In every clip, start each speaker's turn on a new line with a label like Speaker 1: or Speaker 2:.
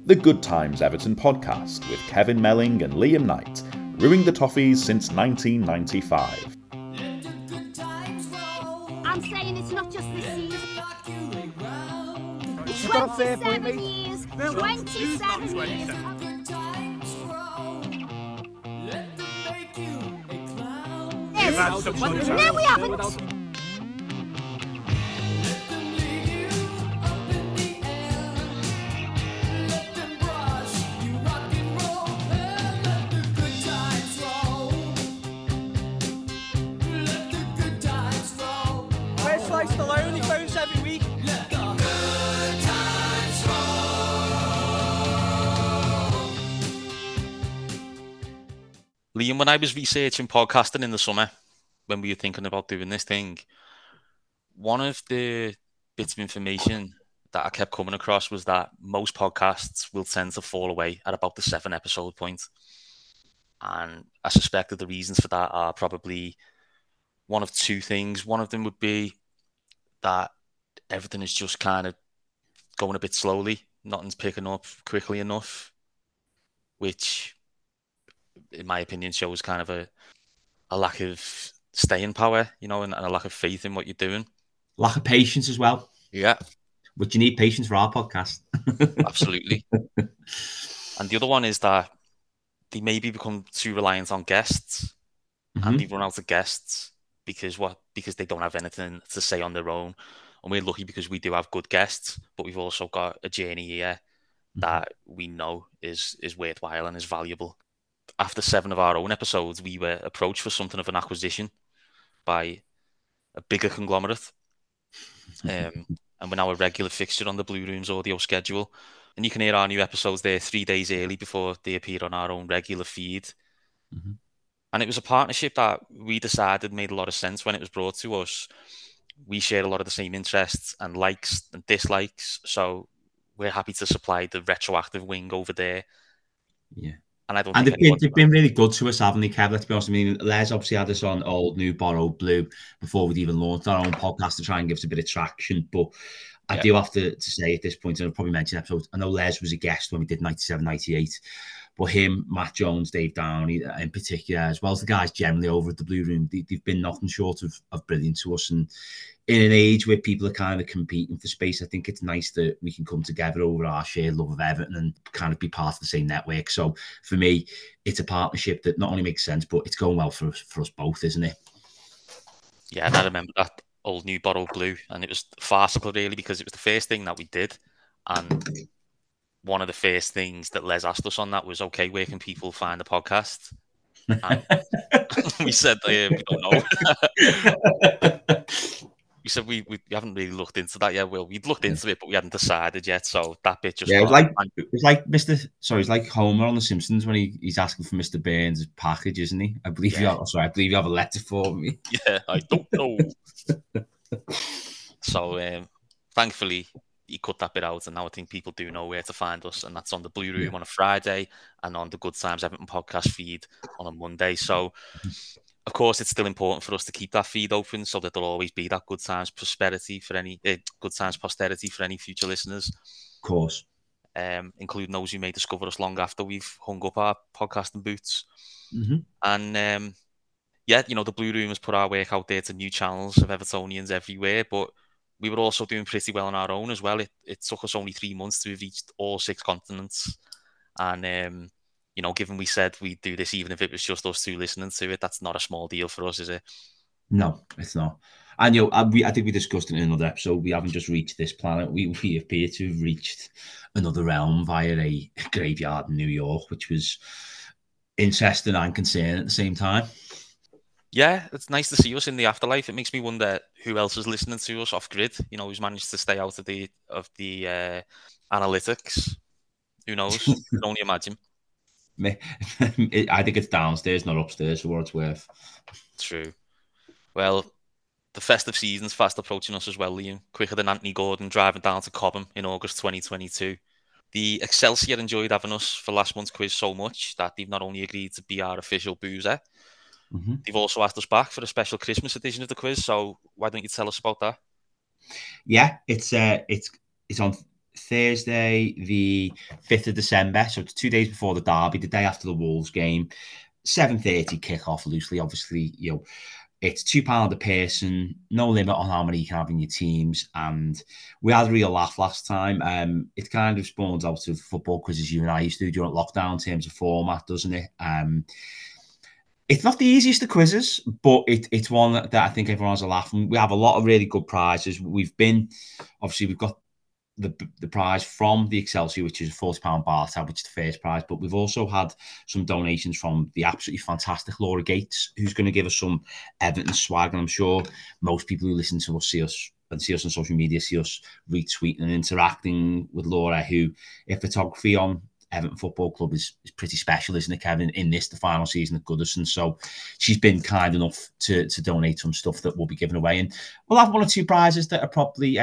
Speaker 1: the Good Times Everton podcast with Kevin Melling and Liam Knight, brewing the Toffees since 1995.
Speaker 2: I'm saying it's not just this season.
Speaker 3: You've got a fair point, mate.
Speaker 2: 27 years. No, we haven't.
Speaker 3: Where's Slice Stallone? He phones every week.
Speaker 4: Liam, when I was researching podcasting in the summer, when we were thinking about doing this thing, one of the bits of information that I kept coming across was that most podcasts will tend to fall away at about the 7-episode point. And I suspect that the reasons for that are probably one of two things. One of them would be that everything is just kind of going a bit slowly. Nothing's picking up quickly enough, which, in my opinion, shows kind of a lack of staying power, and a lack of faith in what you're doing.
Speaker 5: Lack of patience as well.
Speaker 4: Yeah.
Speaker 5: But you need patience for our podcast.
Speaker 4: Absolutely. And the other one is that they maybe become too reliant on guests, and they run out of guests because they don't have anything to say on their own. And we're lucky because we do have good guests, but we've also got a journey here that we know is worthwhile and is valuable. After 7 of our own episodes, we were approached for something of an acquisition by a bigger conglomerate. And we're now a regular fixture on the Blue Room's audio schedule. And you can hear our new episodes there 3 days early before they appear on our own regular feed. And it was a partnership that we decided made a lot of sense when it was brought to us. We shared a lot of the same interests and likes and dislikes. So we're happy to supply the retroactive wing over there.
Speaker 5: Yeah.
Speaker 4: And
Speaker 5: they've been really good to us, haven't they, Kev? Let's be honest. I mean, Les obviously had us on Old, New, Borrowed, Blue before we'd even launched our own podcast to try and give us a bit of traction. But I do have to say at this point, and I'll probably mention episodes, I know Les was a guest when we did 97, 98. But him, Matt Jones, Dave Downey in particular, as well as the guys generally over at the Blue Room, they've been nothing short of brilliant to us. And in an age where people are kind of competing for space, I think it's nice that we can come together over our shared love of Everton and kind of be part of the same network. So for me, it's a partnership that not only makes sense, but it's going well for us both, isn't it?
Speaker 4: Yeah, and I remember that Old, New, Borrowed, Blue, and it was farcical really because it was the first thing that we did. And one of the first things that Les asked us on that was, okay, where can people find the podcast? And we said, we don't know. We said we haven't really looked into that yet. Well, we'd looked into it, but we hadn't decided yet. So that bit just
Speaker 5: it's like Homer on The Simpsons when he's asking for Mr. Burns' package, isn't he? I believe you have a letter for me.
Speaker 4: Yeah, I don't know. So thankfully, he cut that bit out, and now I think people do know where to find us, and that's on the Blue Room on a Friday and on the Good Times Everton podcast feed on a Monday. So, of course, it's still important for us to keep that feed open so that there'll always be that Good Times posterity for any future listeners.
Speaker 5: Of course,
Speaker 4: including those who may discover us long after we've hung up our podcasting boots. And the Blue Room has put our work out there to new channels of Evertonians everywhere, but we were also doing pretty well on our own as well. It took us only 3 months to have reached all 6 continents. And, given we said we'd do this even if it was just us two listening to it, that's not a small deal for us, is it?
Speaker 5: No, it's not. And, I think we discussed it in another episode. We haven't just reached this planet. We appear to have reached another realm via a graveyard in New York, which was interesting and concerning at the same time.
Speaker 4: Yeah, it's nice to see us in the afterlife. It makes me wonder who else is listening to us off grid. Who's managed to stay out of the analytics. Who knows? You can only imagine.
Speaker 5: I think it's downstairs, not upstairs, for what it's worth.
Speaker 4: True. Well, the festive season's fast approaching us as well, Liam. Quicker than Anthony Gordon driving down to Cobham in August 2022. The Excelsior enjoyed having us for last month's quiz so much that they've not only agreed to be our official boozer, they've also asked us back for a special Christmas edition of the quiz. So why don't you tell us about that?
Speaker 5: Yeah, it's on Thursday, the 5th of December. So it's 2 days before the derby, the day after the Wolves game. 7:30 kickoff, loosely. Obviously, it's £2 a person, no limit on how many you can have in your teams. And we had a real laugh last time. It kind of spawns out of football quizzes you and I used to do during lockdown in terms of format, doesn't it? It's not the easiest of quizzes, but it's one that I think everyone has a laugh. And we have a lot of really good prizes. We've got the prize from the Excelsior, which is a £40 bar tab, which is the first prize. But we've also had some donations from the absolutely fantastic Laura Gates, who's going to give us some Everton swag. And I'm sure most people who listen to us see us on social media, see us retweeting and interacting with Laura, who, if photography on Everton Football Club is pretty special, isn't it, Kevin, in the final season at Goodison. So she's been kind enough to donate some stuff that we'll be giving away. And we'll have one or two prizes that are probably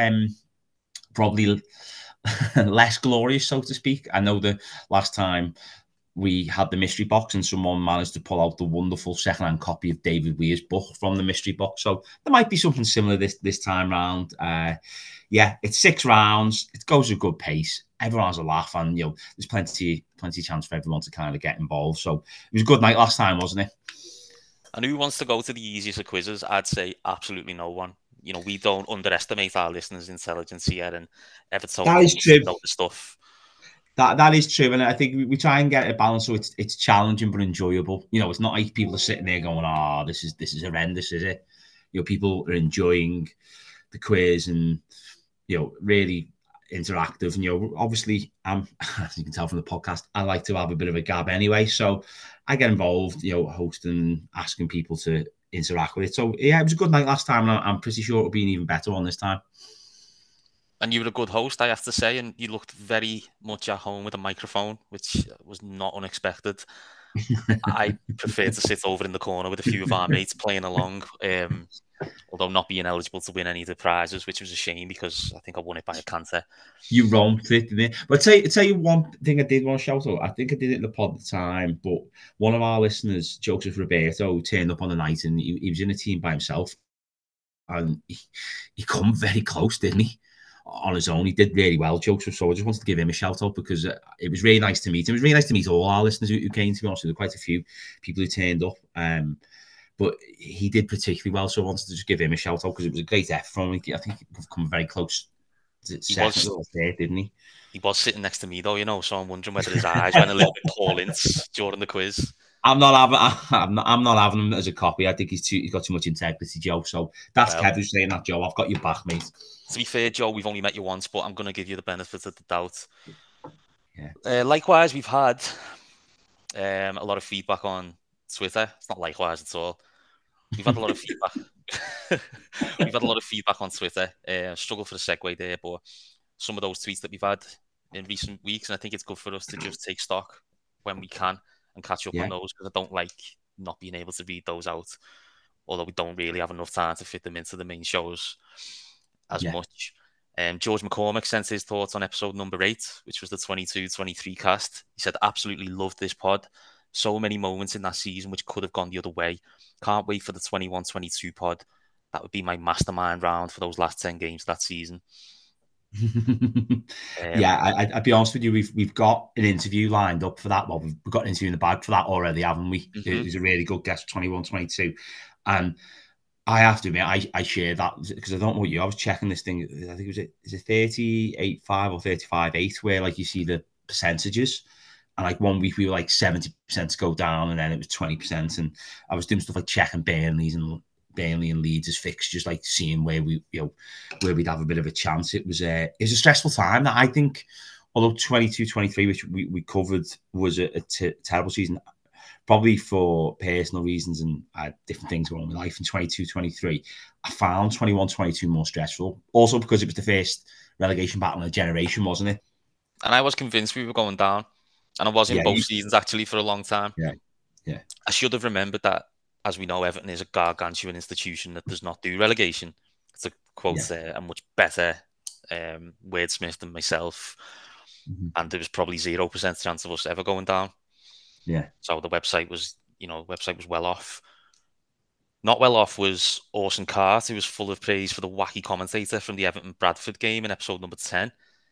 Speaker 5: less glorious, so to speak. I know the last time we had the mystery box and someone managed to pull out the wonderful second-hand copy of David Weir's book from the mystery box. So there might be something similar this time round. It's 6 rounds. It goes at a good pace. Everyone has a laugh, and there's plenty chance for everyone to kind of get involved. So it was a good night last time, wasn't it?
Speaker 4: And who wants to go to the easiest of quizzes? I'd say absolutely no one. We don't underestimate our listeners' intelligence here, and Everton
Speaker 5: that is true.
Speaker 4: Know the stuff.
Speaker 5: That is true, and I think we try and get a balance so it's challenging but enjoyable. It's not like people are sitting there going, "Oh, this is horrendous," is it? People are enjoying the quiz and really interactive. And obviously, as you can tell from the podcast, I like to have a bit of a gab anyway, so I get involved, hosting, asking people to interact with it. So yeah, it was a good night last time, and I'm pretty sure it'll be an even better one this time.
Speaker 4: And you were a good host, I have to say, and you looked very much at home with a microphone, which was not unexpected. I prefer to sit over in the corner with a few of our mates playing along, although not being eligible to win any of the prizes, which was a shame because I think I won it by a canter.
Speaker 5: You romped it, didn't you? But tell you one thing I did want to shout out. I think I did it in the pod at the time, but one of our listeners, Joseph Roberto, turned up on the night and he was in a team by himself, and he come very close, didn't he? On his own, he did really well, Joseph. So I just wanted to give him a shout out because it was really nice to meet him. It was really nice to meet all our listeners who came. To be honest, there were quite a few people who turned up, but he did particularly well. So I wanted to just give him a shout out because it was a great effort from him. I think he come very close to second or third, didn't he?
Speaker 4: He was sitting next to me though, so I'm wondering whether his eyes went a little bit Paul Ince during the quiz.
Speaker 5: I'm not having him as a copy. I think he's got too much integrity, Joe. So that's Kevin saying that, Joe. I've got your back, mate.
Speaker 4: To be fair, Joe, we've only met you once, but I'm going to give you the benefit of the doubt.
Speaker 5: Yeah.
Speaker 4: Likewise, we've had a lot of feedback on Twitter. It's not likewise at all. We've had a lot of feedback. We've had a lot of feedback on Twitter. Struggle for the segue there, but some of those tweets that we've had in recent weeks, and I think it's good for us to just take stock when we can and catch up on those, because I don't like not being able to read those out, although we don't really have enough time to fit them into the main shows as much. George McCormick sent his thoughts on episode number 8, which was the 22-23 cast. He said, absolutely loved this pod. So many moments in that season which could have gone the other way. Can't wait for the 21-22 pod. That would be my mastermind round for those last 10 games of that season.
Speaker 5: I'd be honest with you, we've got an interview lined up for that. Well, we've got an interview in the bag for that already, haven't we?
Speaker 4: Mm-hmm.
Speaker 5: He's a really good guest for 21-22, and I have to admit I share that because I don't know what you. I was checking this thing. I think is it 38.5 or 35.8, where like you see the percentages, and like 1 week we were like 70% to go down, and then it was 20%, and I was doing stuff like checking Burnley and Leeds as fixtures, like seeing where we'd have a bit of a chance. It was a stressful time. That I think, although 22-23, which we covered, was a terrible season, probably for personal reasons and different things going on in my life. In 22-23, I found 21-22 more stressful. Also because it was the first relegation battle in a generation, wasn't it?
Speaker 4: And I was convinced we were going down, and I was in both seasons actually for a long time.
Speaker 5: Yeah. I
Speaker 4: should have remembered that. As we know, Everton is a gargantuan institution that does not do relegation. To quote a much better wordsmith than myself. Mm-hmm. And there was probably 0% chance of us ever going down.
Speaker 5: Yeah.
Speaker 4: So the website was well off. Not well off was Orson Cart, who was full of praise for the wacky commentator from the Everton-Bradford game in episode number 10.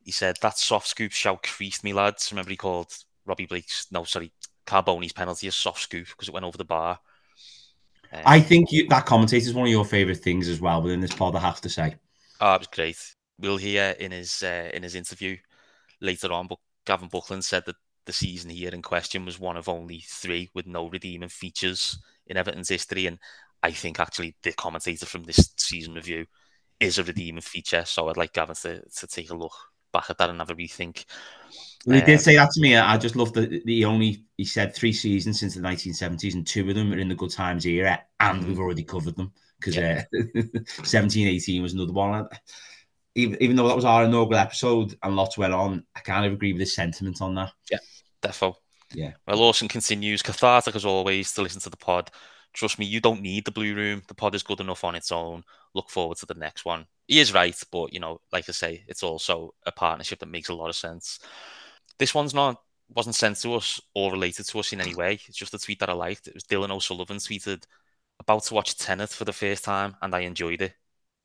Speaker 4: he said, that soft scoop shout creased me, lads. Remember he called Carboni's penalty a soft scoop because it went over the bar.
Speaker 5: I think that commentator is one of your favourite things as well within this pod, I have to say.
Speaker 4: Oh, it was great. We'll hear in his interview later on, but Gavin Buckland said that the season here in question was one of only 3 with no redeeming features in Everton's history. And I think actually the commentator from this season review is a redeeming feature. So I'd like Gavin to take a look back at that and have a rethink.
Speaker 5: Well, he did say that to me. I just love that he said 3 seasons since the 1970s and 2 of them are in the good times era, and we've already covered them because 17-18 was another one. Even though that was our inaugural episode and lots went on, I kind of agree with his sentiment on that.
Speaker 4: Yeah, defo.
Speaker 5: Yeah.
Speaker 4: Well, Lawson continues, cathartic as always to listen to the pod. Trust me, you don't need the Blue Room. The pod is good enough on its own. Look forward to the next one. He is right, but, like I say, it's also a partnership that makes a lot of sense. This one's wasn't sent to us or related to us in any way. It's just a tweet that I liked. It was Dylan O'Sullivan tweeted, about to watch Tenet for the first time, and I enjoyed it.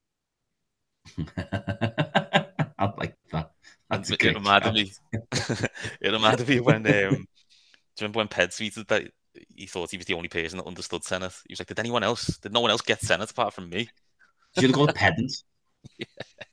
Speaker 5: I like that.
Speaker 4: It reminded me. It reminded me when. Do you remember when Ped tweeted that he thought he was the only person that understood Tenet? He was like, "Did no one else get Tenet apart from me?"
Speaker 5: Should have called pedants.
Speaker 4: Yeah.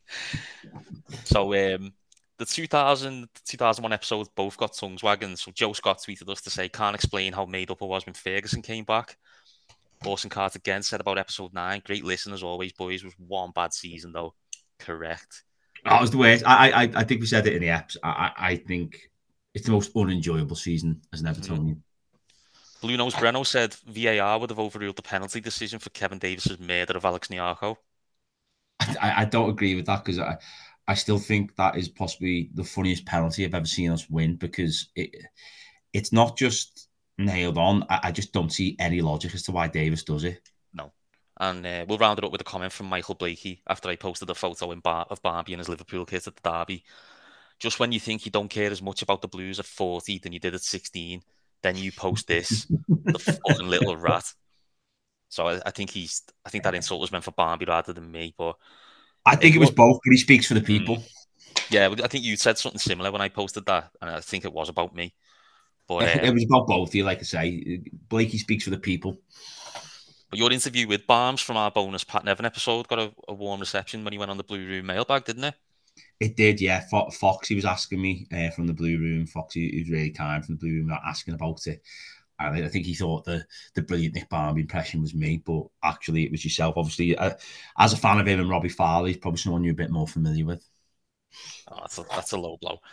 Speaker 4: So the 2000-2001 episodes both got tongues wagging. So Joe Scott tweeted us to say, "Can't explain how made up I was when Ferguson came back." Orson Carter again said about episode 9, "Great listen as always, boys. Was one bad season though." Correct.
Speaker 5: That was the worst. I think we said it in the apps. I think it's the most unenjoyable season as an Evertonian.
Speaker 4: Blue Nose Breno said VAR would have overruled the penalty decision for Kevin Davis's murder of Alex Nyarko.
Speaker 5: I don't agree with that because I still think that is possibly the funniest penalty I've ever seen us win because it's not just nailed on. I just don't see any logic as to why Davis does it.
Speaker 4: No. And we'll round it up with a comment from Michael Blakey after I posted a photo of Barbie in his Liverpool kit at the derby. Just when you think you don't care as much about the Blues at 40 than you did at 16, then you post this, the fucking little rat. So I think that insult was meant for Barbie rather than me. But
Speaker 5: I think it was both, but he speaks for the people.
Speaker 4: Yeah, I think you said something similar when I posted that, and I think it was about me. But
Speaker 5: it was about both of you, like I say. Blakey speaks for the people.
Speaker 4: But your interview with Barnes from our bonus Pat Nevin episode got a warm reception when he went on the Blue Room mailbag, didn't it?
Speaker 5: It did, yeah. Foxy was asking me from the Blue Room. Foxy was really kind from the Blue Room, asking about it. And I think he thought the brilliant Nick Barmby impression was me, but actually it was yourself. Obviously, as a fan of him and Robbie Farley, he's probably someone you're a bit more familiar with.
Speaker 4: Oh, that's a low blow.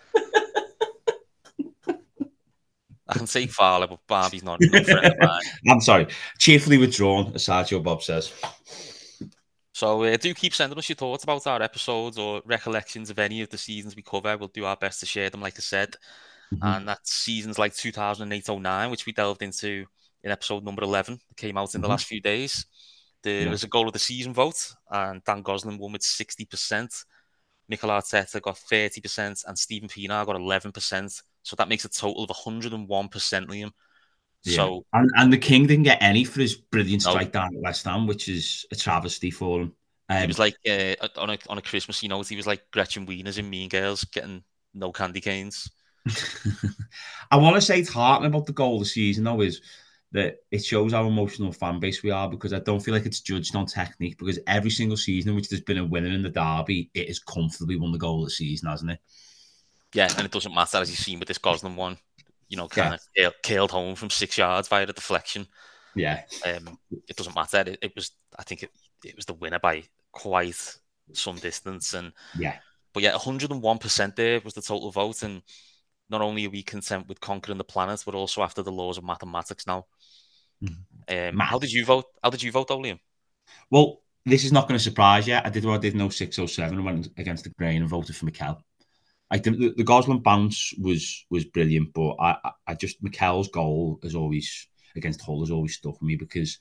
Speaker 4: I can say Farley, but Barmby's not a friend of mine.
Speaker 5: I'm sorry. Cheerfully withdrawn, as Sergio Bob says.
Speaker 4: So do keep sending us your thoughts about our episodes or recollections of any of the seasons we cover. We'll do our best to share them, like I said. Mm-hmm. And that's seasons like 2008-09, which we delved into in episode number 11. It came out in the last few days. There was a goal of the season vote, and Dan Gosling won with 60%. Mikel Arteta got 30%, and Stephen Pienaar got 11%. So that makes a total of 101%, Liam.
Speaker 5: Yeah.
Speaker 4: So
Speaker 5: and the King didn't get any for his brilliant strike down at West Ham, which is a travesty for him.
Speaker 4: He was like on a Christmas note, he was like Gretchen Wieners in Mean Girls, getting no candy canes.
Speaker 5: I want to say it's heartening about the goal of the season, though, is that it shows how emotional fan base we are, because I don't feel like it's judged on technique, because every single season in which there's been a winner in the derby, it has comfortably won the goal of the season, hasn't it? Yeah,
Speaker 4: and it doesn't matter, as you've seen with this Gosling one, kind of curled home from 6 yards via the deflection.
Speaker 5: Yeah.
Speaker 4: It doesn't matter. I think it was the winner by quite some distance. And but 101% there was the total vote. And not only are we content with conquering the planet, but also after the laws of mathematics now. How did you vote? How did you vote, Liam?
Speaker 5: Well, this is not going to surprise you. I did what I did in 06-07 and went against the grain and voted for Mikel. The Gosling bounce was brilliant, but I just Mikel's goal is always against Hull has always stuck with me, because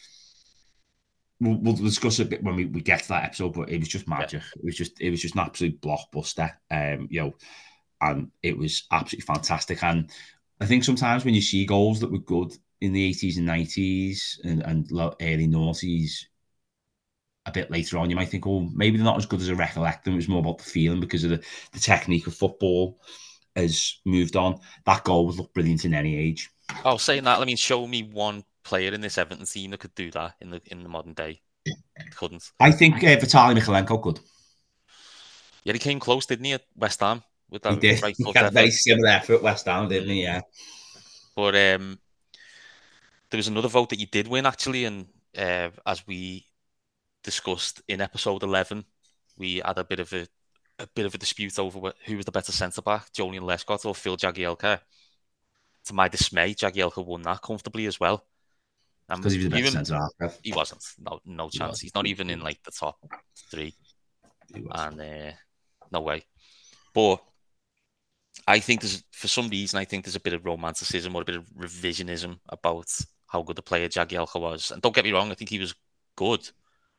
Speaker 5: we'll discuss it a bit when we get to that episode. But it was just magic. Yeah. It was just an absolute blockbuster. And it was absolutely fantastic. And I think sometimes when you see goals that were good in the 80s and 90s and early noughties, a bit later on, you might think, oh, maybe they're not as good as I recollect them. It was more about the feeling because of the technique of football has moved on. That goal would look brilliant in any age.
Speaker 4: Oh, saying that, I mean, show me one player in this Everton team that could do that in the modern day. Couldn't.
Speaker 5: I think Vitaly Mykolenko could.
Speaker 4: Yeah, he came close, didn't he, at West Ham? With that
Speaker 5: He did.
Speaker 4: right
Speaker 5: He had a very similar effort at West Ham, didn't he? Yeah.
Speaker 4: But there was another vote that you did win, actually, and as we discussed in episode 11, we had a bit of a dispute over who was the better centre back, Joleon Lescott or Phil Jagielka. To my dismay, Jagielka won that comfortably as well.
Speaker 5: Because he was the better centre half.
Speaker 4: He wasn't. No chance. He's not even in like the top 3. And no way. But I think for some reason, I think there's a bit of romanticism or a bit of revisionism about how good the player Jagielka was. And don't get me wrong, I think he was good.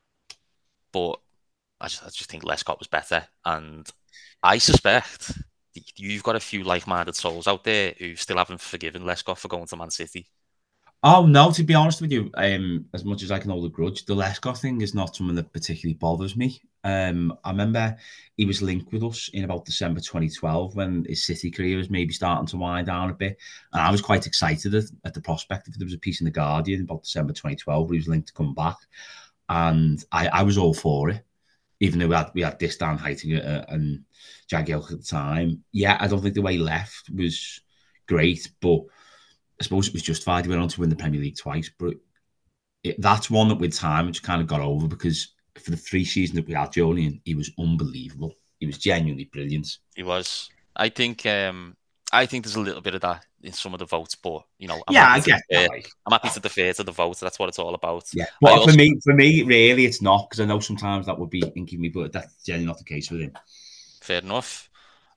Speaker 4: But I just think Lescott was better. And I suspect you've got a few like-minded souls out there who still haven't forgiven Lescott for going to Man City.
Speaker 5: Oh, no, to be honest with you, as much as I can hold a grudge, the Lescott thing is not something that particularly bothers me. I remember he was linked with us in about December 2012 when his City career was maybe starting to wind down a bit. And I was quite excited at the prospect. There was a piece in The Guardian about December 2012 where he was linked to come back. And I was all for it, even though we had this Dan Heitinga and Jagielka at the time. Yeah, I don't think the way he left was great, but I suppose it was justified. He went on to win the Premier League twice, but that's one that with time which kind of got over because for the 3 seasons that we had Joleon, he was unbelievable. He was genuinely brilliant.
Speaker 4: He was. I think there's a little bit of that in some of the votes, but I'm happy to defer to the vote. That's what it's all about.
Speaker 5: Yeah, but for me, really, it's not because I know sometimes that would be thinking me, but that's generally not the case with him.
Speaker 4: Fair enough.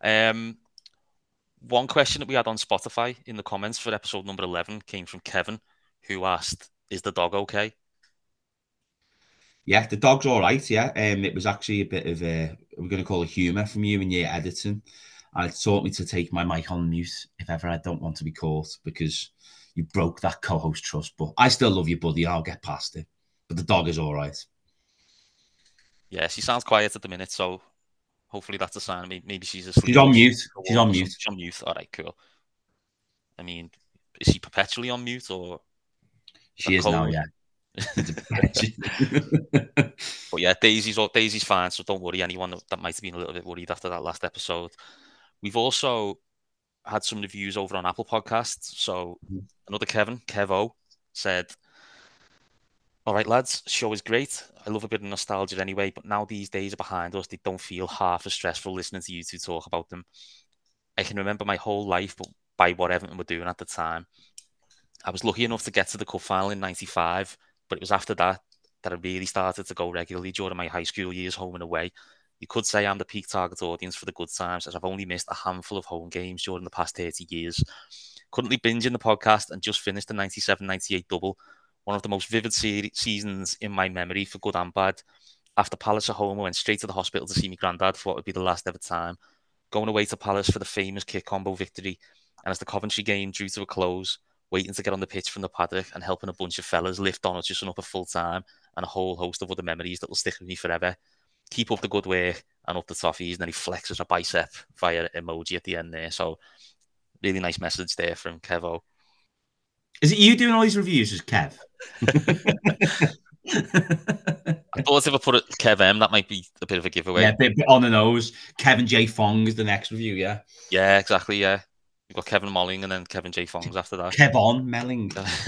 Speaker 4: One question that we had on Spotify in the comments for episode number 11 came from Kevin, who asked, "Is the dog okay?"
Speaker 5: Yeah, the dog's all right. Yeah, it was actually a bit of we're going to call it humour from you in your editing. And it taught me to take my mic on mute if ever I don't want to be caught because you broke that co-host trust. But I still love you, buddy. I'll get past it. But the dog is all right.
Speaker 4: Yeah, she sounds quiet at the minute, so hopefully that's a sign. Maybe she's asleep.
Speaker 5: She's on mute. She's on mute.
Speaker 4: She's on mute. All right, cool. I mean, is she perpetually on mute or?
Speaker 5: She is now, yeah.
Speaker 4: But yeah, Daisy's fine, so don't worry. Anyone that might have been a little bit worried after that last episode. We've also had some reviews over on Apple Podcasts. So another Kevo, said, "All right, lads, show is great. I love a bit of nostalgia anyway, but now these days are behind us, they don't feel half as stressful listening to you two talk about them. I can remember my whole life by what Everton were doing at the time. I was lucky enough to get to the cup final in 95, but it was after that I really started to go regularly during my high school years, home and away. You could say I'm the peak target audience for the good times, as I've only missed a handful of home games during the past 30 years. Currently binging the podcast and just finished the 97-98 double, one of the most vivid seasons in my memory for good and bad. After Palace at home, I went straight to the hospital to see my granddad for what would be the last ever time. Going away to Palace for the famous kick combo victory, and as the Coventry game drew to a close, waiting to get on the pitch from the paddock and helping a bunch of fellas lift on Hutchison up at full time, and a whole host of other memories that will stick with me forever. Keep up the good work and up the toffees." And then he flexes a bicep via emoji at the end there. So really nice message there from Kevo.
Speaker 5: Is it you doing all these reviews as Kev?
Speaker 4: I thought if I put it Kev M, that might be a bit of a giveaway.
Speaker 5: Yeah, a bit on the nose. Kevin J. Fong is the next review, yeah?
Speaker 4: Yeah, exactly, yeah. We've got Kevin Molling and then Kevin J. Fongs after that.
Speaker 5: Kevon Melling.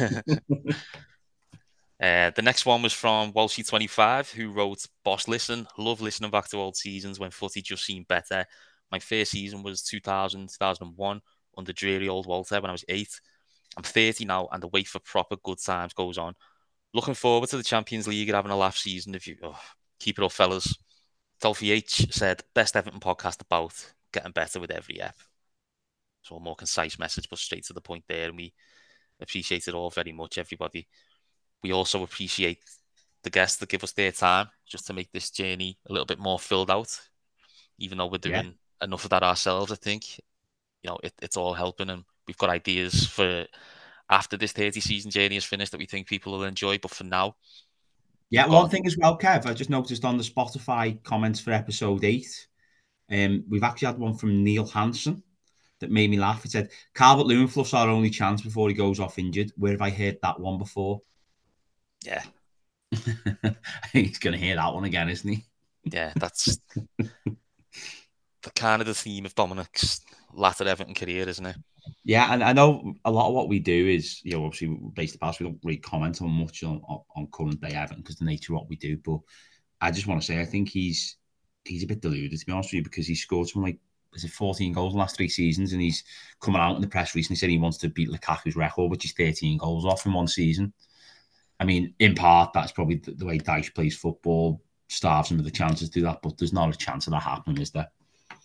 Speaker 4: The next one was from Walshy25, who wrote, "Boss, listen, love listening back to old seasons when footy just seemed better. My first season was 2000, 2001 under dreary old Walter when I was 8. I'm 30 now and the wait for proper good times goes on. Looking forward to the Champions League and having a laugh season. Keep it up, fellas." Dolphy H said, "Best Everton podcast about getting better with every ep." So a more concise message, but straight to the point there. And we appreciate it all very much, everybody. We also appreciate the guests that give us their time just to make this journey a little bit more filled out. Even though we're doing enough of that ourselves, I think, it's all helping. And we've got ideas for after this 30 season journey is finished that we think people will enjoy. But for now,
Speaker 5: Yeah, one thing as well, Kev, I just noticed on the Spotify comments for episode 8, we've actually had one from Neil Hansen that made me laugh. It said, Calvert-Lewin fluffs our only chance before he goes off injured. Where have I heard that one before?
Speaker 4: Yeah.
Speaker 5: I think he's going to hear that one again, isn't he?
Speaker 4: Yeah, that's the kind of the theme of Dominic's latter Everton career, isn't it?
Speaker 5: Yeah, and I know a lot of what we do is, obviously based upon we don't really comment on much on current day Everton because the nature of what we do. But I just want to say I think he's a bit deluded, to be honest with you, because he scored something like 14 goals in the last 3 seasons, and he's coming out in the press recently said he wants to beat Lukaku's record, which is 13 goals off in one season. I mean, in part, that's probably the way Dyche plays football, starves him with the chances to do that, but there's not a chance of that happening, is there?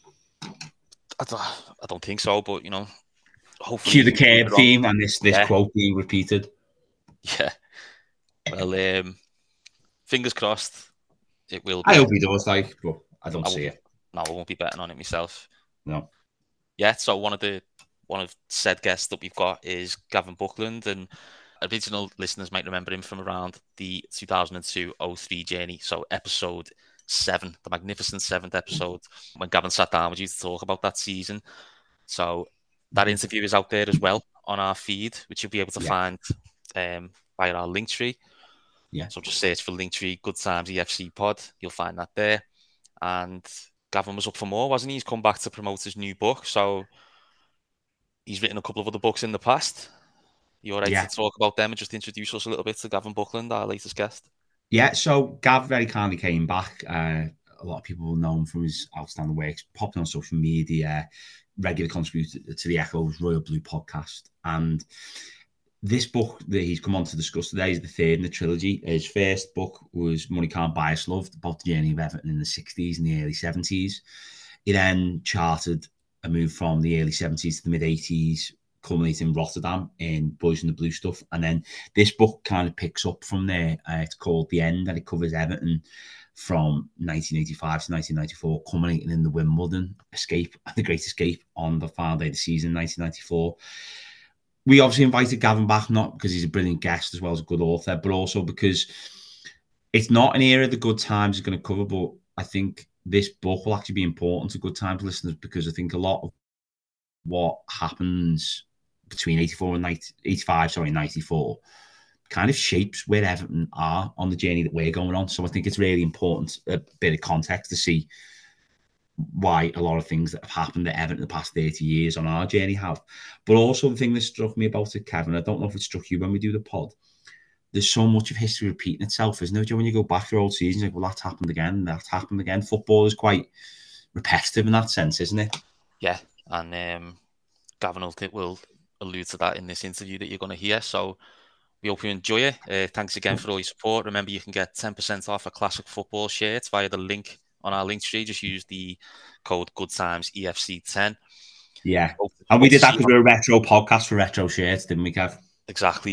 Speaker 4: I don't think so, but, hopefully...
Speaker 5: Cue the Curb theme and this quote being repeated.
Speaker 4: Yeah. Well, fingers crossed it will be.
Speaker 5: I hope he does, but I don't see it.
Speaker 4: No, I won't be betting on it myself.
Speaker 5: No.
Speaker 4: Yeah, so one of said guests that we've got is Gavin Buckland, and original listeners might remember him from around the 2002-03 journey. So episode 7, the magnificent 7th episode, when Gavin sat down with you to talk about that season. So that interview is out there as well on our feed, which you'll be able to find via our Linktree.
Speaker 5: Yeah.
Speaker 4: So just search for Linktree, Good Times EFC Pod. You'll find that there. And Gavin was up for more, wasn't he? He's come back to promote his new book. So he's written a couple of other books in the past. You all right to talk about them and just introduce us a little bit to Gavin Buckland, our latest guest?
Speaker 5: Yeah, so Gav very kindly came back. A lot of people will know him from his outstanding work, popping on social media, regular contributor to the Echo's Royal Blue podcast. And this book that he's come on to discuss today is the 3rd in the trilogy. His first book was Money Can't Buy Us Love, about the journey of Everton in the 60s and the early 70s. He then charted a move from the early 70s to the mid-80s, culminating in Rotterdam in Boys in the Blue stuff. And then this book kind of picks up from there. It's called The End, and it covers Everton from 1985 to 1994, culminating in the Wimbledon escape, the Great Escape on the final day of the season, 1994. We obviously invited Gavin back, not because he's a brilliant guest as well as a good author, but also because it's not an era the Good Times is going to cover, but I think this book will actually be important to Good Times listeners, because I think a lot of what happens between 85 and 94 kind of shapes where Everton are on the journey that we're going on. So I think it's really important, a bit of context to see why a lot of things that have happened at Everton in the past 30 years on our journey have. But also the thing that struck me about it, Kevin, I don't know if it struck you when we do the pod, there's so much of history repeating itself, isn't there? When you go back through old seasons, like, well, that's happened again. Football is quite repetitive in that sense, isn't it?
Speaker 4: Yeah, and Gavin will allude to that in this interview that you're going to hear. So we hope you enjoy it. Thanks again for all your support. Remember, you can get 10% off a classic football shirt via the link on our Linktree. Just use the code GoodTimesEFC10.
Speaker 5: Yeah, and we did that because we're a retro podcast for retro shirts, didn't we, Kev?
Speaker 4: Exactly.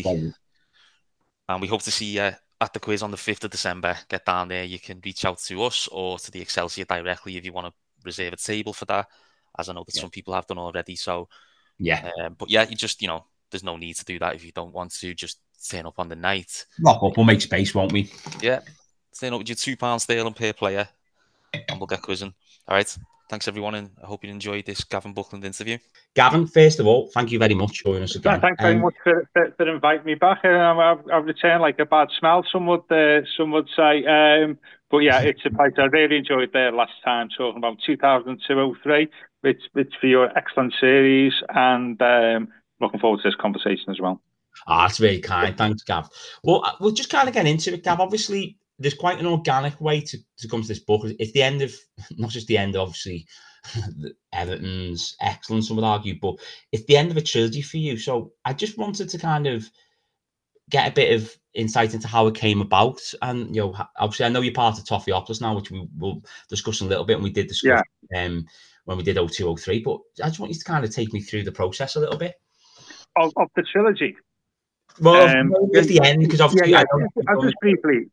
Speaker 4: And we hope to see you at the quiz on the 5th of December. Get down there. You can reach out to us or to the Excelsior directly if you want to reserve a table for that, as I know that some people have done already. So, but yeah, you just, there's no need to do that if you don't want to. Just turn up on the night.
Speaker 5: Lock up, we'll make space, won't we?
Speaker 4: Yeah. Turn up with your £2 sterling per player and we'll get quizzing. All right. Thanks, everyone, and I hope you enjoyed this Gavin Buckland interview.
Speaker 5: Gavin, first of all, thank you very much for joining us again.
Speaker 6: Thanks very much for inviting me back. I've returned like a bad smell, some would say. But yeah, it's a place I really enjoyed there last time, talking about 2002-03. It's for your excellent series, and looking forward to this conversation as well.
Speaker 5: That's very kind. Thanks, Gav. Well, we'll just kind of get into it, Gav. Obviously, there's quite an organic way to come to this book. It's the end of, not just the end, obviously, Everton's excellence, some would argue, but it's the end of a trilogy for you. So I just wanted to kind of get a bit of insight into how it came about. And, obviously, I know you're part of Toffeeopolis now, which we will discuss in a little bit, and we did discuss when we did 02-03, but I just want you to kind of take me through the process a little bit.
Speaker 6: Of the trilogy?
Speaker 5: Well, at the end, because obviously...
Speaker 6: I'll just briefly...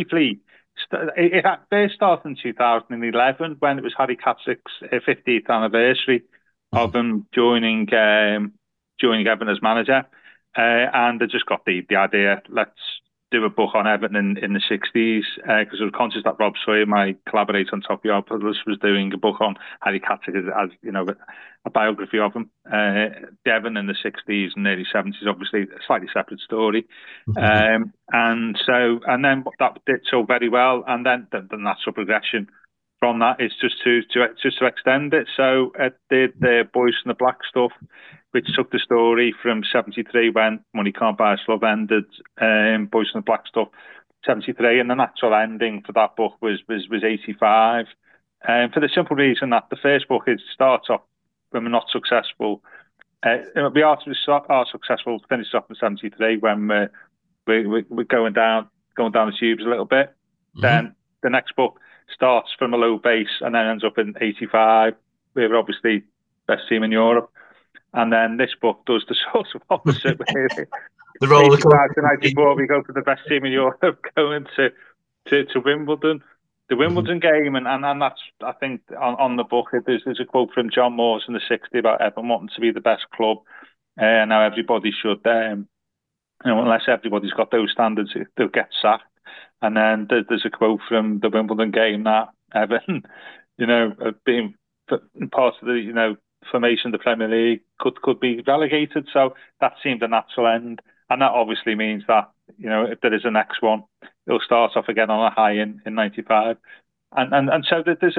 Speaker 6: It first started in 2011 when it was Harry Katzik's 50th anniversary of him joining Everton as manager. And I just got the idea, let's do a book on Everton in the 60s because I was conscious that Rob Sawyer, my collaborator on Top Yard Puddlers, was doing a book on Harry Catterick as a biography of him. The Everton in the 60s and early 70s, obviously a slightly separate story. And then that did so very well, and then the natural progression from that is just to extend it. So it did the Boys in the Black stuff, which took the story from 73 when Money Can't Buy Us Love ended, Boys in the Black stuff, 73, and the natural ending for that book was 85. For the simple reason that the first book starts off when we're not successful. We are successful, finished off in 73 when we're going down the tubes a little bit. Then the next book starts from a low base and then ends up in 85. We were obviously best team in Europe. And then this book does the sort of opposite.
Speaker 5: The roller coaster.
Speaker 6: 94, we go for the best team in Europe, going to Wimbledon, the Wimbledon game, and that's, I think, on the book. There's a quote from John Morse in the 60s about Everton wanting to be the best club, and now everybody should. Unless everybody's got those standards, they'll get sacked. And then there's a quote from the Wimbledon game that Everton, being part of the formation of the Premier League could be relegated. So that seemed a natural end, and that obviously means that if there is a next one, it'll start off again on a high in 95, and so there's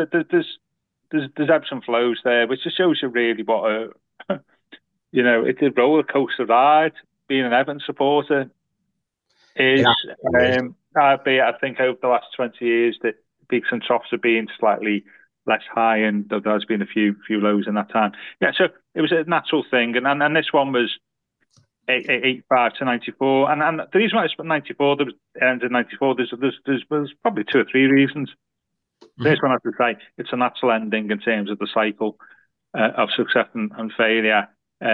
Speaker 6: ebbs and flows there, which just shows you really what it's a roller coaster ride being an Everton supporter is. I think over the last 20 years the peaks and troughs have been slightly less high, and there's been a few lows in that time. Yeah, so it was a natural thing, and this one was 85 to 94, and the reason why it's 94, there was ended in 94. There's probably 2 or 3 reasons. First one, I have to say, it's a natural ending in terms of the cycle of success and failure.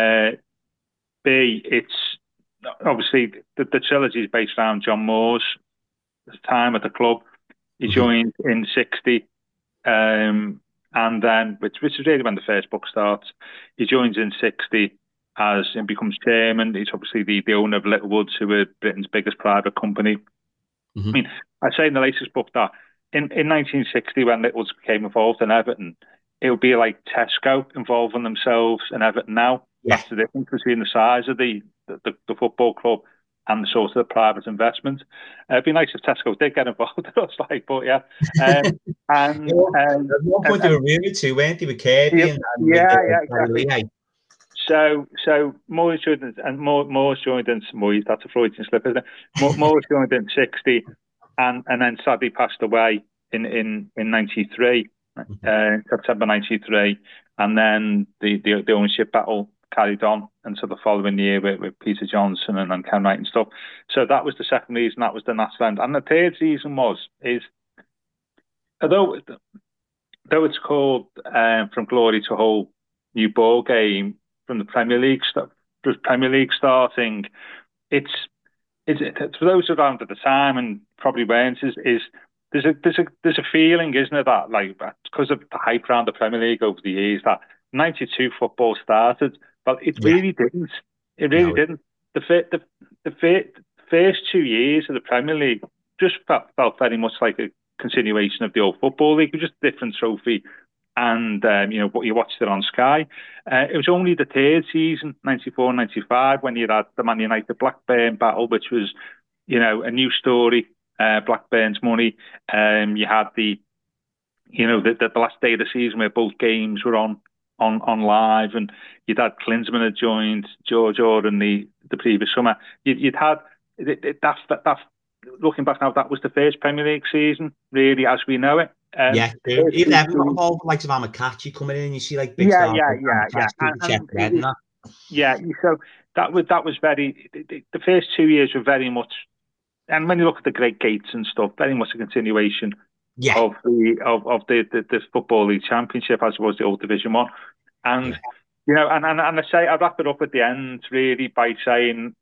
Speaker 6: B, it's obviously the trilogy is based around John Moore's time at the club. He joined in 60. And then, which is really when the first book starts, he joins in 60 and becomes chairman. He's obviously the owner of Littlewoods, who are Britain's biggest private company. I mean, I say in the latest book that in 1960, when Littlewoods became involved in Everton, it would be like Tesco involving themselves in Everton now. Yeah. That's the difference between the size of the football club and the sort of the private investment. It'd be nice if Tesco did get involved. But yeah. And
Speaker 5: at one point they were rumored to, weren't they, with Kirby?
Speaker 6: Exactly. So Moore's joined in, that's a Freudian slip, isn't it? Moore's joined in 60, and then sadly passed away in 93, September 93, and then the ownership battle carried on until the following year with Peter Johnson and Ken Wright and stuff. So that was the second reason, that was the natural end. And the third reason is although it's called From Glory to a Whole New Ball Game, from the Premier League starting, it's for those around at the time and probably weren't, there's a feeling, isn't it, that like because of the hype around the Premier League over the years, that 92 football started. But it really didn't. It really didn't. The first 2 years of the Premier League just felt very much like a continuation of the old Football League. It was just a different trophy, and you watched it on Sky. It was only the third season, 94-95, when you had the Man United Blackburn battle, which was a new story. Blackburn's money. You had the last day of the season where both games were on live, and you'd had Klinsmann had joined George Orban the previous summer. You'd had that. Looking back now, that was the first Premier League season, really, as we know it.
Speaker 5: Even everyone involved, like Amakachi coming in, and you see like big stars.
Speaker 6: So that was very. The first 2 years were very much, and when you look at the Great Gates and stuff, very much a continuation of the Football League Championship as was the old Division 1. And I wrap it up at the end really by saying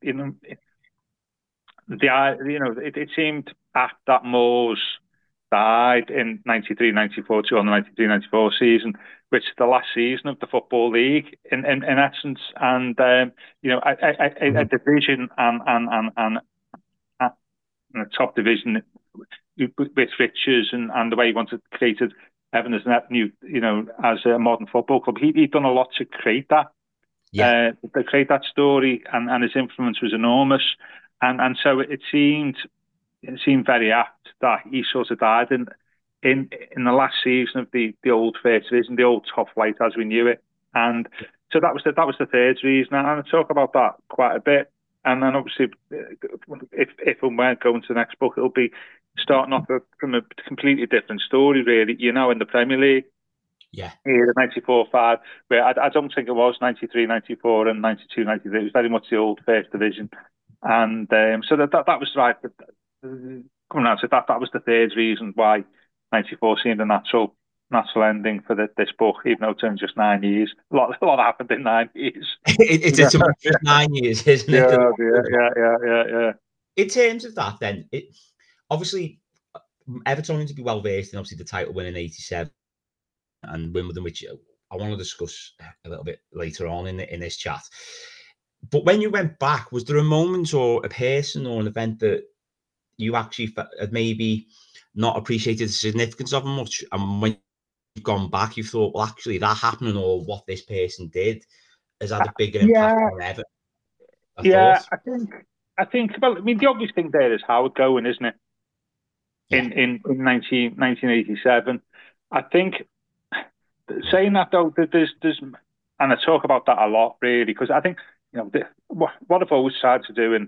Speaker 6: it seemed apt that Moores died in 93-94 on the 93-94 season, which is the last season of the Football League in essence, and a division and top division with Richards and the way he wanted to create Everton as that new, as a modern football club. He'd done a lot to create that. To create that story, and his influence was enormous. And so it seemed very apt that he sort of died in the last season of the old First Division, the old top flight as we knew it. And so that was the third reason, and I talk about that quite a bit. And then obviously, if and when going to the next book, it'll be starting off from a completely different story, really. In the Premier League. Yeah, the 94-5, where I don't think it was 93-94 and 92-93. It was very much the old First Division, and so that was right. Coming out, so that was the third reason why 94 seemed a natural ending for this book, even though it's only just 9 years. A lot happened in 9 years.
Speaker 5: It's just 9 years, isn't it?
Speaker 6: Yeah.
Speaker 5: In terms of that, then, obviously Everton need to be well versed in obviously the title win in '87. And Wimbledon, which I want to discuss a little bit later on in this chat. But when you went back, was there a moment or a person or an event that you actually had maybe not appreciated the significance of much? And when you've gone back, you thought, well, actually, that happening or what this person did has had a bigger impact on Everton.
Speaker 6: I think. Well, I mean, the obvious thing there is Howard going, isn't it? In 1987, I think. Saying that though, there's, and I talk about that a lot, really, because I think what I've always tried to do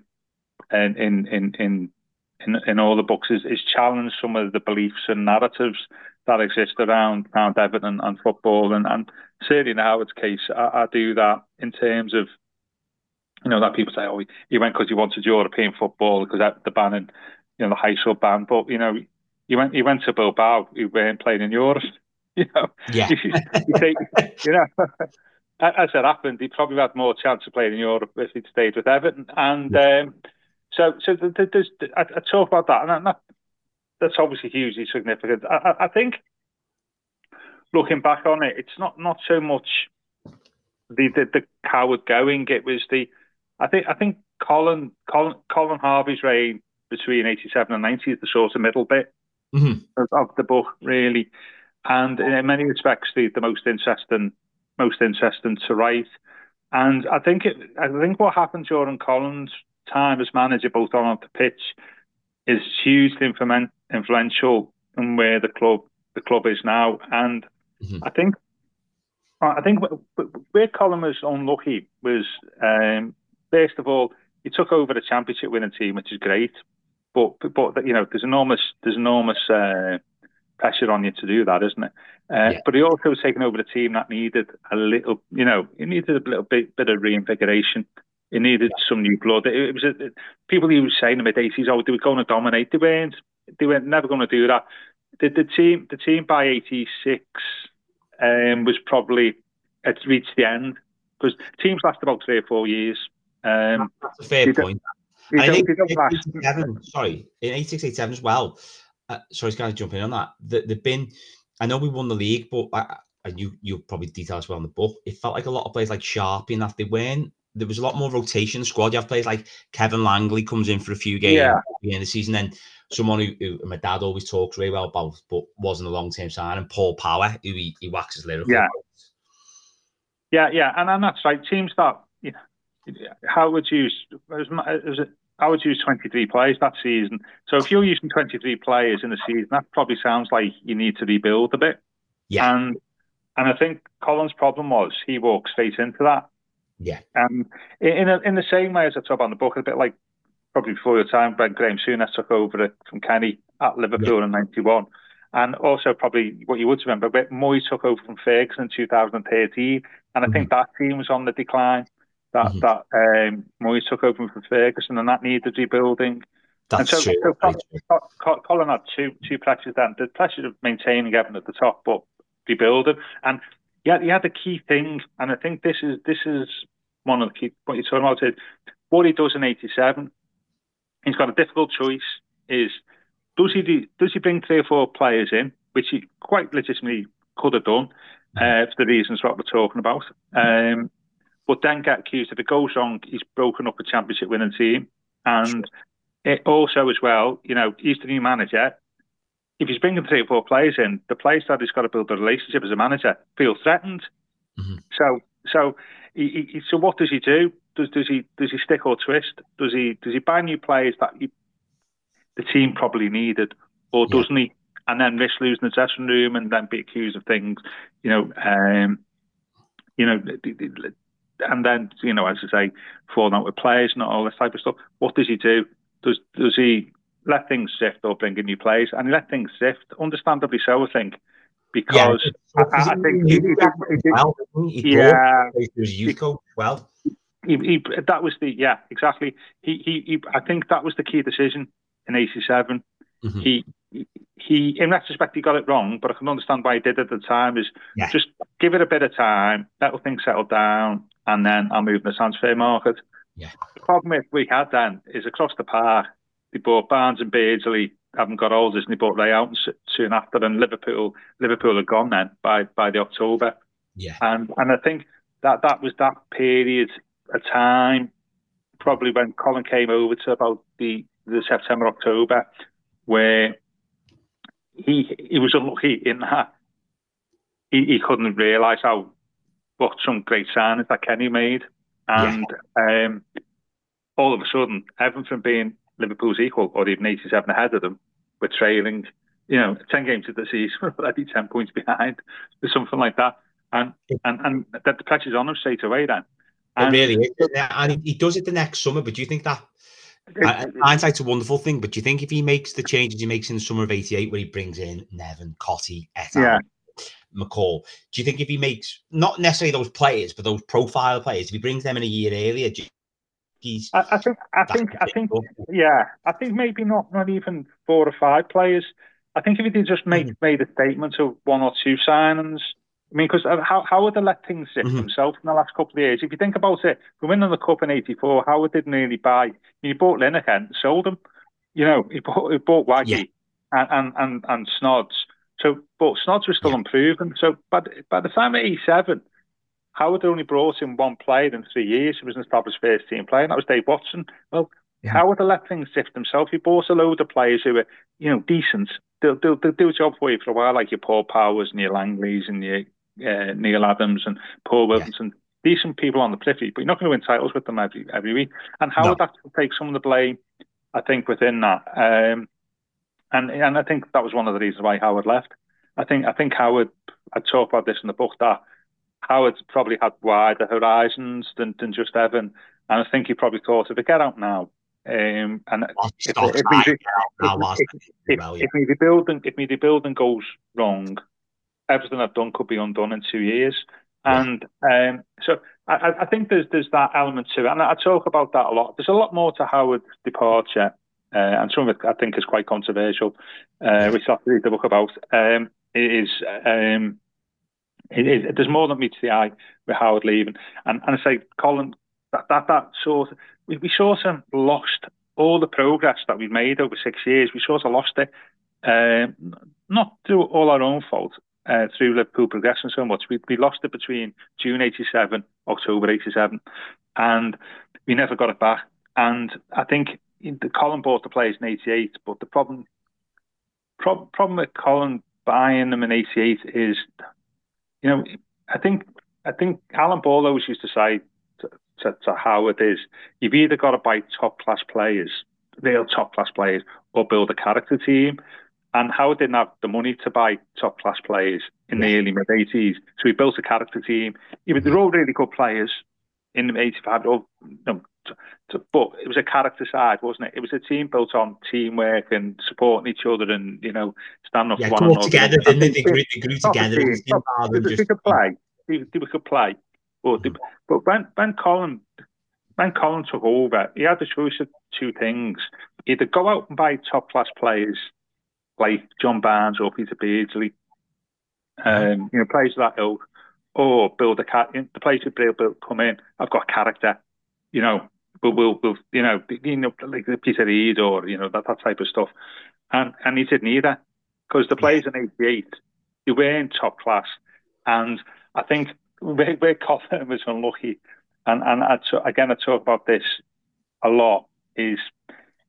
Speaker 6: in all the books is challenge some of the beliefs and narratives that exist around Everton and football, and certainly in Howard's case, I do that in terms of that people say, oh, he went because he wanted European football because the ban in the high sub ban, but he went to Bilbao, who weren't playing in Europe.
Speaker 5: Yeah.
Speaker 6: As it happened, he probably had more chance of playing in Europe if he'd stayed with Everton. And so I talk about that, and that's obviously hugely significant. I think, looking back on it, it's not so much the Howard going. It was I think Colin Harvey's reign between 87 and 90 is the sort of middle bit of the book, really. And in many respects, the most interesting to write. And I think what happened during Colin's time as manager, both on and off the pitch, is hugely influential in where the club is now. And I think where Colin was unlucky was, first of all, he took over the championship winning team, which is great, but there's enormous pressure on you to do that, isn't it? But he also was taking over a team that needed a little, it needed a little bit of reinvigoration. It needed some new blood. It was people who were saying in the mid-80s, oh, they were going to dominate. They weren't never going to do that. The team by 86 was probably had reached the end, because teams last about 3 or 4 years.
Speaker 5: That's a fair point. I think in 86, 87 as well. Sorry, kind of jumping in on that. They've been. I know we won the league, but you probably detail as well in the book. It felt like a lot of players like Sharpie and that they weren't. There was a lot more rotation in the squad. You have players like Kevin Langley comes in for a few games at the end of the season. Then someone who my dad always talks very well about, but wasn't a long-term sign, and Paul Power, who he waxes lyrical. Yeah, and that's right. Teams that Howard used 23 players that season. So if you're using 23 players in the season, that probably sounds like you need to rebuild a bit. Yeah. And I think Colin's problem was he walked straight into that. Yeah. And in the same way as I talk about in the book, a bit like probably before your time, when Graham Souness took over it from Kenny at Liverpool in '91. And also probably what you would remember, but Moyes took over from Ferguson in 2013. And I think that team was on the decline. That Moyes took over from Ferguson, and that needed rebuilding. That's true. So Colin had two pressures then. The pressure of maintaining Everton at the top, but rebuilding. And he had the key thing, and I think this is one of the key, what you're talking about is what he does in '87. He's got a difficult choice. Does he bring 3 or 4 players in, which he quite legitimately could have done for the reasons what we're talking about. But then get accused if it goes wrong, he's broken up a championship winning team. And
Speaker 6: it also as well, he's the new manager. If he's bringing 3 or 4 players in, the players that he's got to build a relationship as a manager feel threatened.
Speaker 5: Mm-hmm.
Speaker 6: So what does he do? Does he stick or twist? Does he buy new players that the team probably needed, or doesn't he? And then risk losing the dressing room and then be accused of things, and then as I say, falling out with players and all this type of stuff. What does he do? Does he let things sift or bring in new players? And he let things sift, understandably so, I think, because I think he did well. That was exactly. I think that was the key decision in '87. Mm-hmm. He in retrospect he got it wrong, but I can understand why he did it at the time. Is just give it a bit of time, let things settle down, and then I'll move in the transfer market.
Speaker 5: Yeah.
Speaker 6: The problem we had then is across the park, they bought Barnes and Beardsley, haven't got Alders, and they bought Ray Houghton soon after, and Liverpool had gone then by the October.
Speaker 5: Yeah.
Speaker 6: And I think that was that period of time, probably when Colin came over to about the September, October, where he was unlucky in that he couldn't realise what some great signings that Kenny made. And all of a sudden, Everton from being Liverpool's equal or even 87 ahead of them, were trailing, 10 games of the season, already 10 points behind, or something like that. And that the pressure's on him straight away then.
Speaker 5: And, it really is. And he does it the next summer, but do you think that hindsight's a wonderful thing, but do you think if he makes the changes he makes in the summer of '88, where he brings in Nevin, Cottee, Etal, McCall, do you think if he makes not necessarily those players, but those profile players, if he brings them in a year earlier,
Speaker 6: I think maybe not even 4 or 5 players. I think if he did just made a statement of 1 or 2 signings. I mean, because Howard had let things sift himself in the last couple of years. If you think about it, we went on the Cup in '84. Howard didn't really buy. He bought Lineker and sold him. He bought Waggy and Snods. So, but Snods was still improving. So, by the time of '87, Howard only brought in 1 player in 3 years. He was an established first team player, and that was Dave Watson. Well, Howard had let things sift himself. He bought a load of players who were, decent. They'll do a job for you for a while, like your Paul Powers and your Langleys and your Neil Adams and Paul Wilkinson, decent people on the periphery, but you're not going to win titles with them every week. And Howard had to take some of the blame, I think, within that. And I think that was one of the reasons why Howard left. I think Howard, I talk about this in the book, that Howard probably had wider horizons than just Evan. And I think he probably thought, if I get out now, if my rebuilding goes wrong, everything I've done could be undone in 2 years. And so I think there's that element to it. And I talk about that a lot. There's a lot more to Howard's departure, and some of it I think is quite controversial, which I have to read the book about. There's more than meets the eye with Howard leaving. And I say, Colin, that sort of, we sort of lost all the progress that we've made over 6 years. We sort of lost it, not through all our own fault, through Liverpool progressing so much. We lost it between June '87, October '87, and we never got it back. And I think Colin bought the players in '88, but the problem with Colin buying them in '88 is, I think Alan Ball always used to say to Howard is, you've either got to buy top class players, real top class players, or build a character team. And Howard didn't have the money to buy top class players in the early mid '80s, so he built a character team. They're all really good players in '85, but it was a character side, wasn't it? It was a team built on teamwork and supporting each other, and standing up for one another.
Speaker 5: Together, didn't they? They grew together.
Speaker 6: They could play. They could play. But when Colin took over, he had the choice of 2 things: either go out and buy top class players like John Barnes or Peter Beardsley, players of that ilk, or build the players who build come in. I've got character, but we'll like Peter Reid or that type of stuff, and he did neither, because the players in '88, they weren't top class, and I think where Colin was unlucky, and I talk about this a lot, is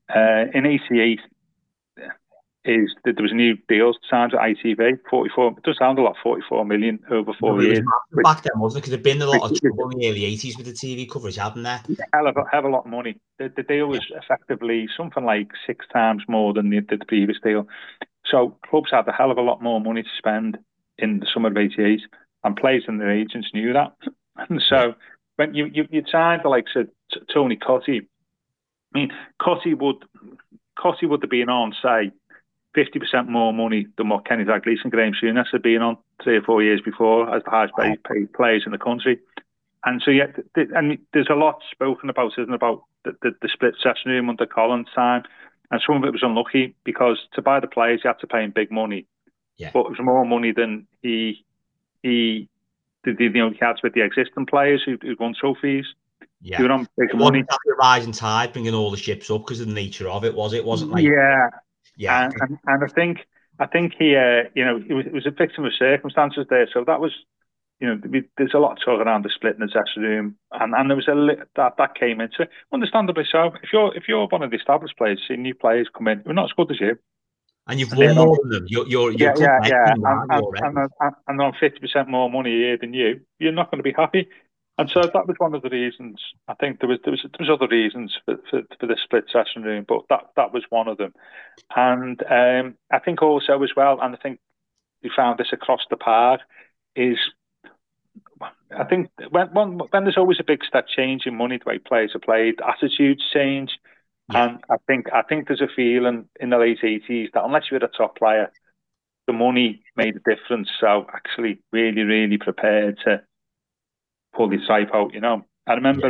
Speaker 6: in 88 is that there was a new deal signed with ITV, 44. It does sound a lot, 44 million over 4 years.
Speaker 5: Back then, wasn't it? Because there'd been a lot of trouble in the early 80s with the TV coverage, hadn't there?
Speaker 6: Hell of a lot of money. The deal was effectively something like 6 times more than the previous deal. So clubs had a hell of a lot more money to spend in the summer of 88, and players and their agents knew that. And so when you signed the likes of Tony Cottee, I mean, Cottee would have been on, say, 50% more money than what Kenny Dalglish and Graham Souness had been on 3 or 4 years before as the highest paid players in the country. And so, and there's a lot spoken about, isn't it, about the split session room under Collins' time. And some of it was unlucky because to buy the players, you had to pay him big money. Yeah. But it was more money than he had with the existing players who'd won trophies.
Speaker 5: Yeah. It wasn't exactly a rising tide bringing all the ships up because of the nature of it, was it? It wasn't like...
Speaker 6: Yeah, and I think he, it was a victim of circumstances there. So that was, there's a lot of talk around the split in the dressing room, and there was that came into it, understandably so. If you're one of the established players, seeing new players come in, we're not as good as you,
Speaker 5: and you've won more than them. You're
Speaker 6: and they're on 50% more money a year than you. You're not going to be happy. And so that was one of the reasons. I think there was other reasons for the split session room, but that was one of them. And I think also as well, and I think we found this across the park, is I think when there's always a big step change in money, the way players are played, attitudes change. Yeah. And I think there's a feeling in the late 80s that unless you were a top player, the money made a difference. So actually really, really prepared to pull the stripe out, I remember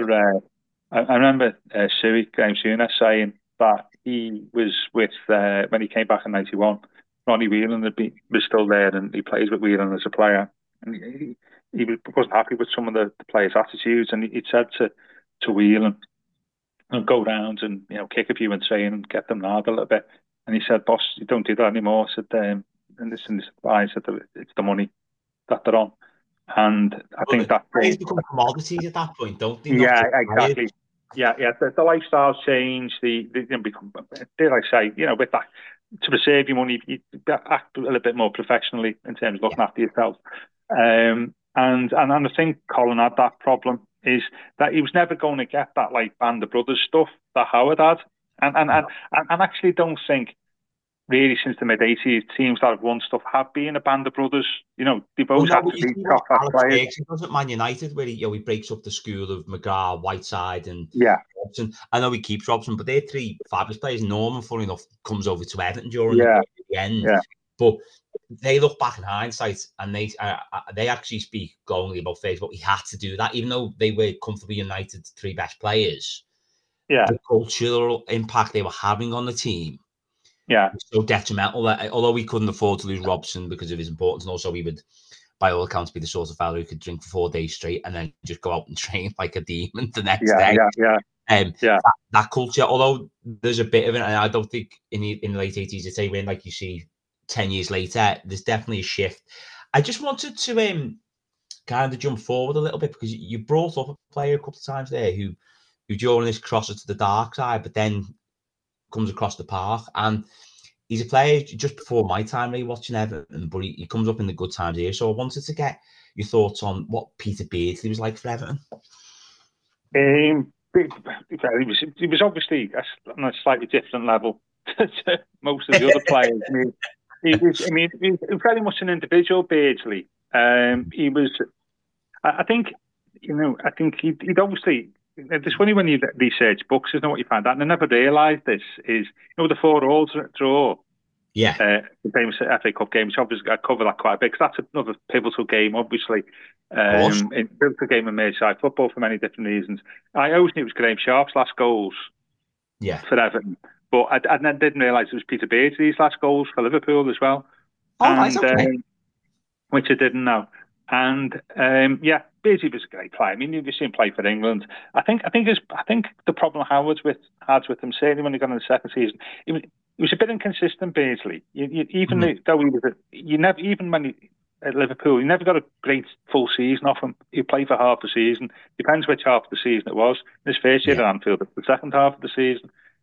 Speaker 6: Graham Souness saying that he was with, when he came back in 91, Ronnie Whelan was still there and he plays with Whelan as a player. And he wasn't happy with some of the players' attitudes, and he'd said to Whelan, go round and kick a few in training and get them nailed a little bit. And he said, "Boss, you don't do that anymore." I said, and this advice, said it's the money that they're on. And I think that
Speaker 5: players become commodities at that point, don't they?
Speaker 6: Yeah, exactly. Yeah. The lifestyles change. They become, dare I say, with that, to preserve your money, you act a little bit more professionally in terms of looking after yourself. And I think Colin had that problem, is that he was never going to get that like Band of Brothers stuff that Howard had. And actually don't think really since the mid-80s, teams that have won stuff have been a Band of Brothers. They both had to be top players.
Speaker 5: He does at Man United, where he breaks up the school of McGrath, Whiteside, and Robson. I know he keeps Robson, but they're 3 fabulous players. Norman, funny enough, comes over to Everton during the end. Yeah. But they look back in hindsight, and they actually speak glowingly about Facebook. He had to do that, even though they were comfortably United's 3 best players.
Speaker 6: Yeah,
Speaker 5: the cultural impact they were having on the team.
Speaker 6: Yeah,
Speaker 5: so detrimental that although we couldn't afford to lose Robson because of his importance, and also he would, by all accounts, be the sort of fellow who could drink for 4 days straight and then just go out and train like a demon the next day. That culture, although there's a bit of it, and I don't think in the late 80s, it's when like you see 10 years later, there's definitely a shift. I just wanted to kind of jump forward a little bit, because you brought up a player a couple of times there who during this crosses to the dark side, but then comes across the path, and he's a player just before my time really watching Everton, but he comes up in the good times here. So I wanted to get your thoughts on what Peter Beardsley was like for Everton.
Speaker 6: He was obviously on a slightly different level to most of the other players. He was very much an individual, Beardsley. He was, I think he'd obviously. It's funny when you research books, isn't it, what you find out? And I never realised this, is, the 4-4 draw.
Speaker 5: Yeah.
Speaker 6: The famous FA Cup game, which obviously I cover that quite a bit, because that's another pivotal game, obviously. Pivotal game in Merseyside football for many different reasons. I always knew it was Graham Sharp's last goals for Everton. But I didn't realise it was Peter Beardsley's last goals for Liverpool as well. Which I didn't know. And Beardsley was a great player. I mean, you've seen him play for England. I think the problem Howard had with him, certainly when he got in the second season, he was a bit inconsistent. Beardsley, even though he was, even when he at Liverpool, you never got a great full season off him. He played for half the season. Depends which half of the season it was. In his first year at Anfield, the second half of the season.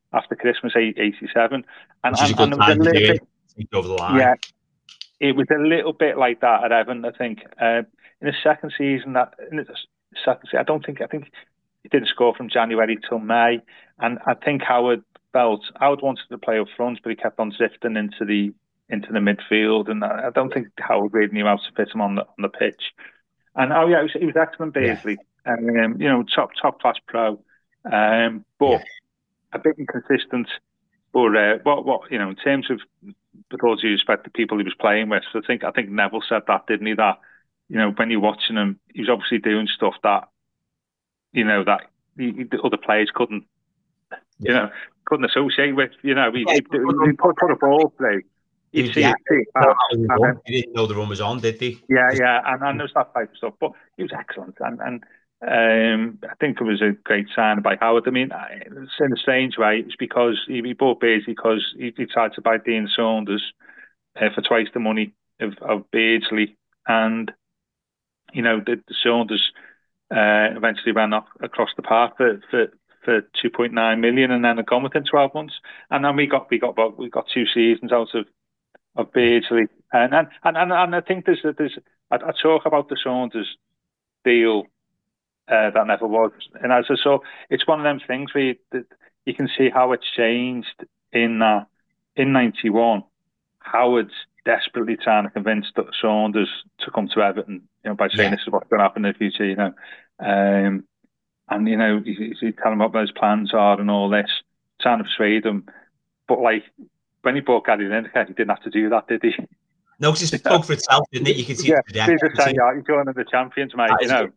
Speaker 6: after Christmas '87,
Speaker 5: Which is a good time to do it. Take over the line.
Speaker 6: Yeah, it was a little bit like that at Everton, I think. In the second season, I think he didn't score from January till May, and I think Howard wanted to play up front, but he kept on drifting into the midfield, and I don't think Howard really knew how to fit him on the pitch. And he was excellent, Beardsley, and top class pro, but a bit inconsistent. But what in terms of, with all due respect to people he was playing with, I think Neville said that, didn't he? That when you're watching him, he was obviously doing stuff that that the other players couldn't associate with. He put a ball through.
Speaker 5: He didn't know the run was on, did he?
Speaker 6: Yeah, and there's that type of stuff. But he was excellent, and I think it was a great sign by Howard. I mean, it's in a strange way. It's because he bought Beardsley because he tried to buy Dean Saunders for twice the money of Beardsley, and the Saunders eventually ran up across the park for 2.9 million, and then had gone within 12 months. And then we got 2 seasons out of Beardsley, and I think I talk about the Saunders deal. That never was, and as I saw, it's one of them things where you can see how it's changed in '91. Howard's desperately trying to convince Saunders to come to Everton, by saying this is what's going to happen in the future, and he's telling him what those plans are and all this, trying to persuade him. But like when he bought Gary Lineker, he didn't have to do that, did he?
Speaker 5: No, because it spoke for itself, didn't it? You can see
Speaker 6: he's joining the champions, mate. We
Speaker 5: I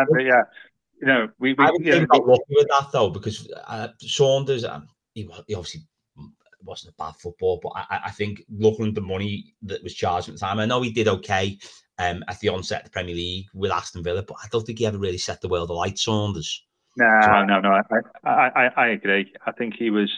Speaker 5: got lucky with that though, because Saunders, he obviously wasn't a bad footballer, but I think looking at the money that was charged at the time, I know he did okay at the onset of the Premier League with Aston Villa, but I don't think he ever really set the world alight, Saunders.
Speaker 6: No. I agree. I think he was.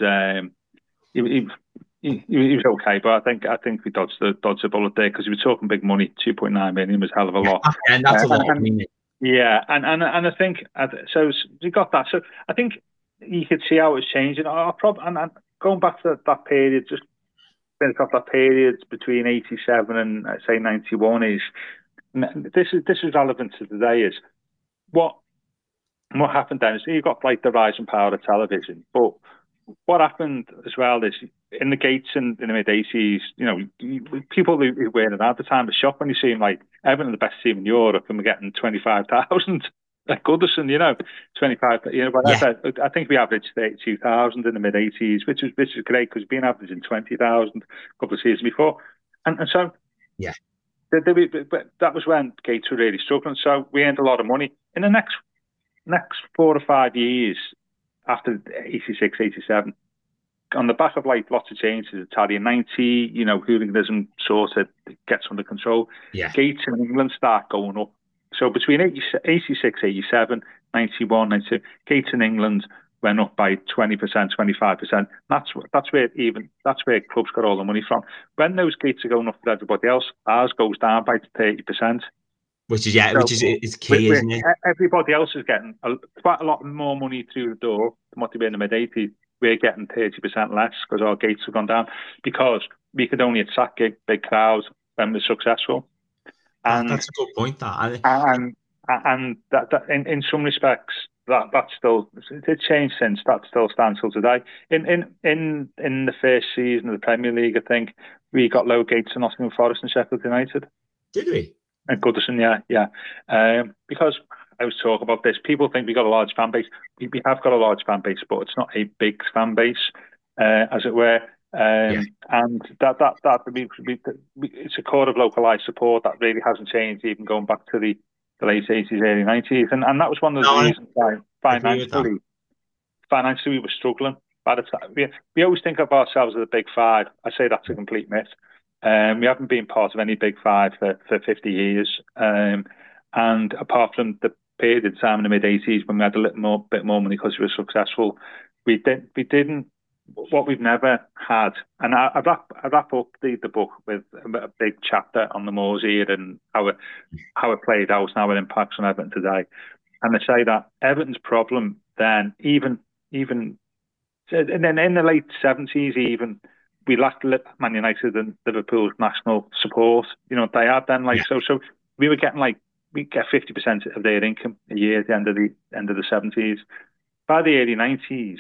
Speaker 6: He was okay, but I think we dodged a bullet there because we were talking big money. 2.9 million was a hell of a lot,
Speaker 5: and that's a lot.
Speaker 6: Yeah, and I think so. We got that. So I think you could see how it was changing. And going back to that period, just finish off that period between '87 and say '91 is this is relevant to today. Is what happened then is you got like the rising power of television, but what happened as well is in the gates in the mid-80s, people who were around at the time were shocked when you see them like Everton, the best team in Europe, and we're getting 25,000 at Goodison, 25, whatever. Yeah. I think we averaged 32,000 in the mid-80s, which is great because we've been averaging 20,000 a couple of seasons before. And so,
Speaker 5: yeah,
Speaker 6: but that was when Gates were really struggling. So we earned a lot of money. In the next 4 or 5 years, after 86, 87, on the back of like lots of changes, Italian 90, hooliganism sort of gets under control.
Speaker 5: Yeah.
Speaker 6: Gates in England start going up. So between 86, 87, 91, 92, Gates in England went up by 20%, 25%. That's where clubs got all the money from. When those gates are going up for everybody else, ours goes down by 30%.
Speaker 5: Which is key, isn't it?
Speaker 6: Everybody else is getting quite a lot more money through the door than what they were in the mid-80s. We're getting 30% less because our gates have gone down because we could only attract big crowds when we're successful. And
Speaker 5: that's a good point.
Speaker 6: And that in some respects that's still it changed since that still stands till today. In the first season of the Premier League, I think we got low gates in Nottingham Forest and Sheffield United.
Speaker 5: Did we?
Speaker 6: And Goodison, yeah. Because I was talking about this, people think we got a large fan base. We have got a large fan base, but it's not a big fan base, as it were. And it's a core of localised support that really hasn't changed, even going back to the late 80s, early 90s. And that was one of the reasons why financially we were struggling. By the time we always think of ourselves as a big five. I say that's a complete myth. We haven't been part of any big five for 50 years. And apart from the period in time in the mid-80s when we had a bit more money because we were successful, we didn't. What we've never had, and I wrap up the book with a big chapter on the Moors era and how it played out and how it impacts on Everton today. And they say that Everton's problem then, even And then in the late 70s, even we lacked Man United and Liverpool's national support. You know, they had then so we were getting we get 50% of their income a year at the end of the 70s. By the early 90s,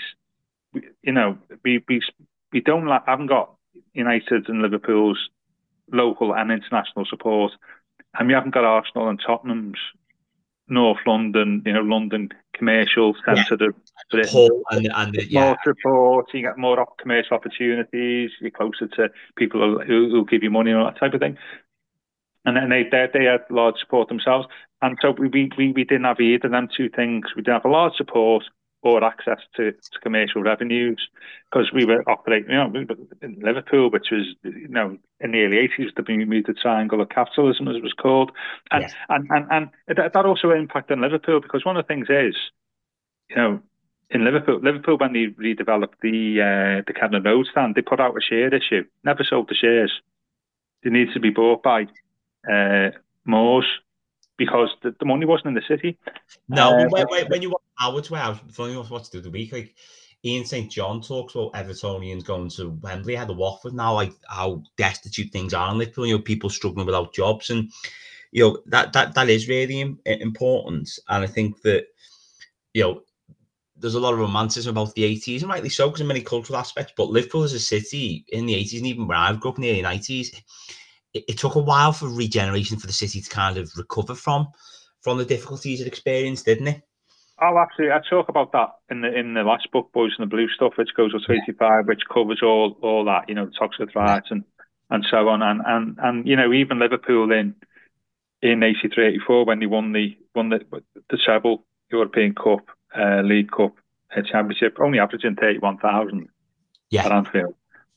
Speaker 6: we haven't got United and Liverpool's local and international support, and we haven't got Arsenal and Tottenham's North London, London commercial centre of more support. You get more commercial opportunities. You're closer to people who give you money and all that type of thing. And then they had large support themselves, and so we didn't have either of them two things. We didn't have a large support or access to commercial revenues, because we were operating, in Liverpool, which was, in the early 80s, the Bermuda Triangle of capitalism, as it was called, and that also impacted on Liverpool, because one of the things is, in Liverpool, when they redeveloped the Cannon Road stand, they put out a share issue, never sold the shares. They needed to be bought by Moores, because the money wasn't in the city.
Speaker 5: No, when you watch Howard's Way, I was funny enough watched the other week. Like Ian St. John talks about Evertonians going to Wembley ahead of Watford now, like how destitute things are in Liverpool. People struggling without jobs, and that is really important. And I think that there's a lot of romanticism about the 80s, and rightly so, because in many cultural aspects. But Liverpool as a city in the 80s, and even where I grew up in the early 90s. It took a while for regeneration for the city to kind of recover from the difficulties it experienced, didn't it?
Speaker 6: Oh, absolutely. I talk about that in the last book, Boys in the Blue stuff, which goes up to 85, which covers all that, toxic rights and so on. And even Liverpool in 83, 84, when they won the treble, European Cup, League Cup, Championship, only averaging 31,000 at Anfield.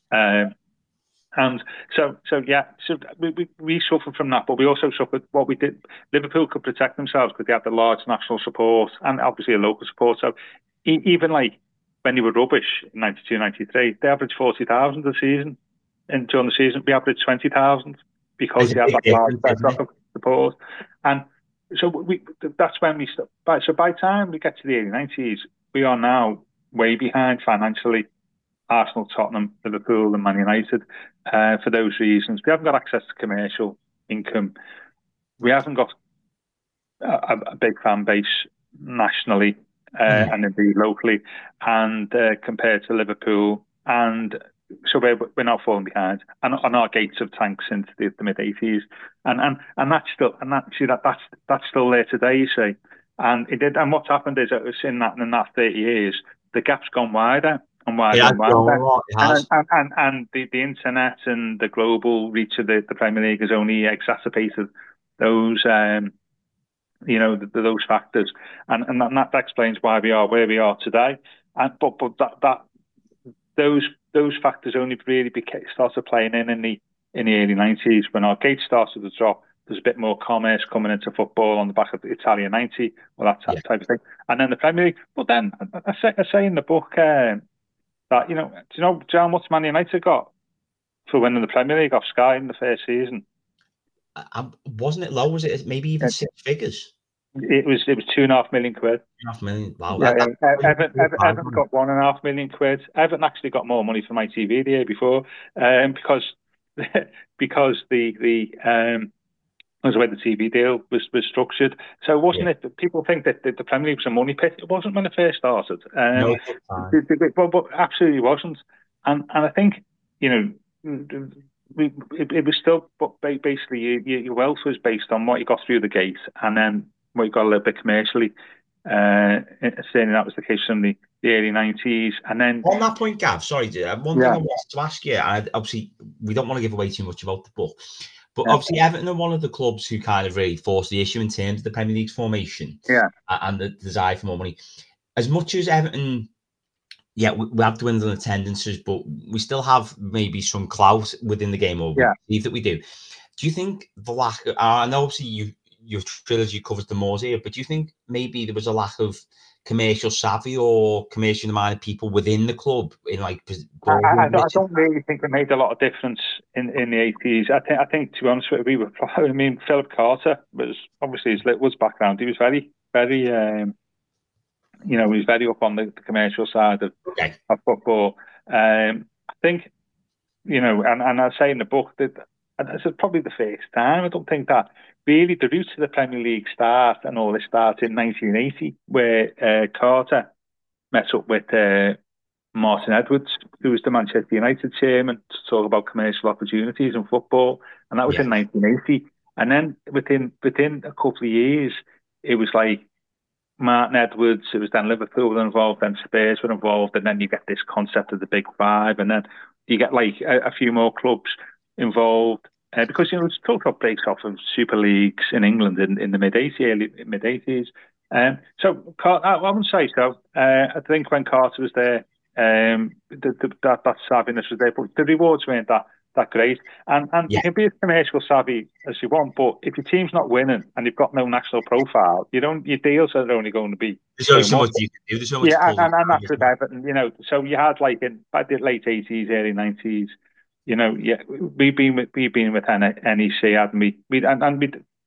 Speaker 6: And so we suffered from that, but we also suffered what we did. Liverpool could protect themselves because they had the large national support and obviously a local support. So even when they were rubbish in 92, 93, they averaged 40,000 a season. And during the season, we averaged 20,000 because they had that large support. And so that's when we stopped. So by the time we get to the early 90s, we are now way behind financially Arsenal, Tottenham, Liverpool and Man United for those reasons. We haven't got access to commercial income. We haven't got a big fan base nationally and indeed locally, and compared to Liverpool. And so we're not falling behind. And our gates have tanked since the mid 80s, and that's still there today. You see, and it did. And what's happened is that in that 30 years, the gap's gone wider. And the internet and the global reach of the Premier League has only exacerbated those those factors, and that explains why we are where we are today. But those factors only really started playing in the early 90s when our gates started to drop. There's a bit more commerce coming into football on the back of the Italian 90, that type of thing, and then the Premier League. But then I say in the book. That do you know how much Man United got for winning the Premier League off Sky in the first season?
Speaker 5: Wasn't it low? Was it maybe even six figures?
Speaker 6: It was £2.5 million.
Speaker 5: £2.5 million. Wow.
Speaker 6: Yeah, Everton got £1.5 million. Everton actually got more money from ITV the year before, because was the way the TV deal was structured. So wasn't it? People think that the Premier League was a money pit. It wasn't when it first started.
Speaker 5: No,
Speaker 6: but absolutely wasn't. And I think it was still. But basically, your wealth was based on what you got through the gate, and then what you got a little bit commercially. Certainly that was the case in the early 90s. And then
Speaker 5: on that point, Gav, sorry, one thing I wanted to ask you. And obviously, we don't want to give away too much about the book. But obviously, Everton are one of the clubs who kind of really forced the issue in terms of the Premier League's formation and the desire for more money. As much as Everton, we have dwindling attendances, but we still have maybe some clout within the game, or we believe that we do. Do you think the lack of, I know obviously your trilogy covers the Moors here, but do you think maybe there was a lack of commercial savvy or commercially minded people within the club in I
Speaker 6: don't really think it made a lot of difference in the 80s. I think to be honest with you, Philip Carter was obviously his Litwoods background. He was very, very he's very up on the commercial side of football. I think, and I say in the book that, and this is probably the first time, I don't think that really the roots of the Premier League start, and all this started in 1980, where Carter met up with Martin Edwards, who was the Manchester United chairman, to talk about commercial opportunities in football, and that was in 1980. And then within a couple of years, it was like Martin Edwards, it was then Liverpool were involved, then Spurs were involved, and then you get this concept of the Big Five, and then you get like a few more clubs involved, because it's talk about breaks off of Super Leagues in England in the mid-80s. So I wouldn't say so. I think when Carter was there, that savviness was there, but the rewards weren't that great. And you can be as commercial savvy as you want, but if your team's not winning and you've got no national profile, your deals are only going to be.
Speaker 5: There's only so much you can do. There's so much.
Speaker 6: And that's with Everton. So you had like in by the late 80s, early 90s. We've been with NEC, hadn't we? And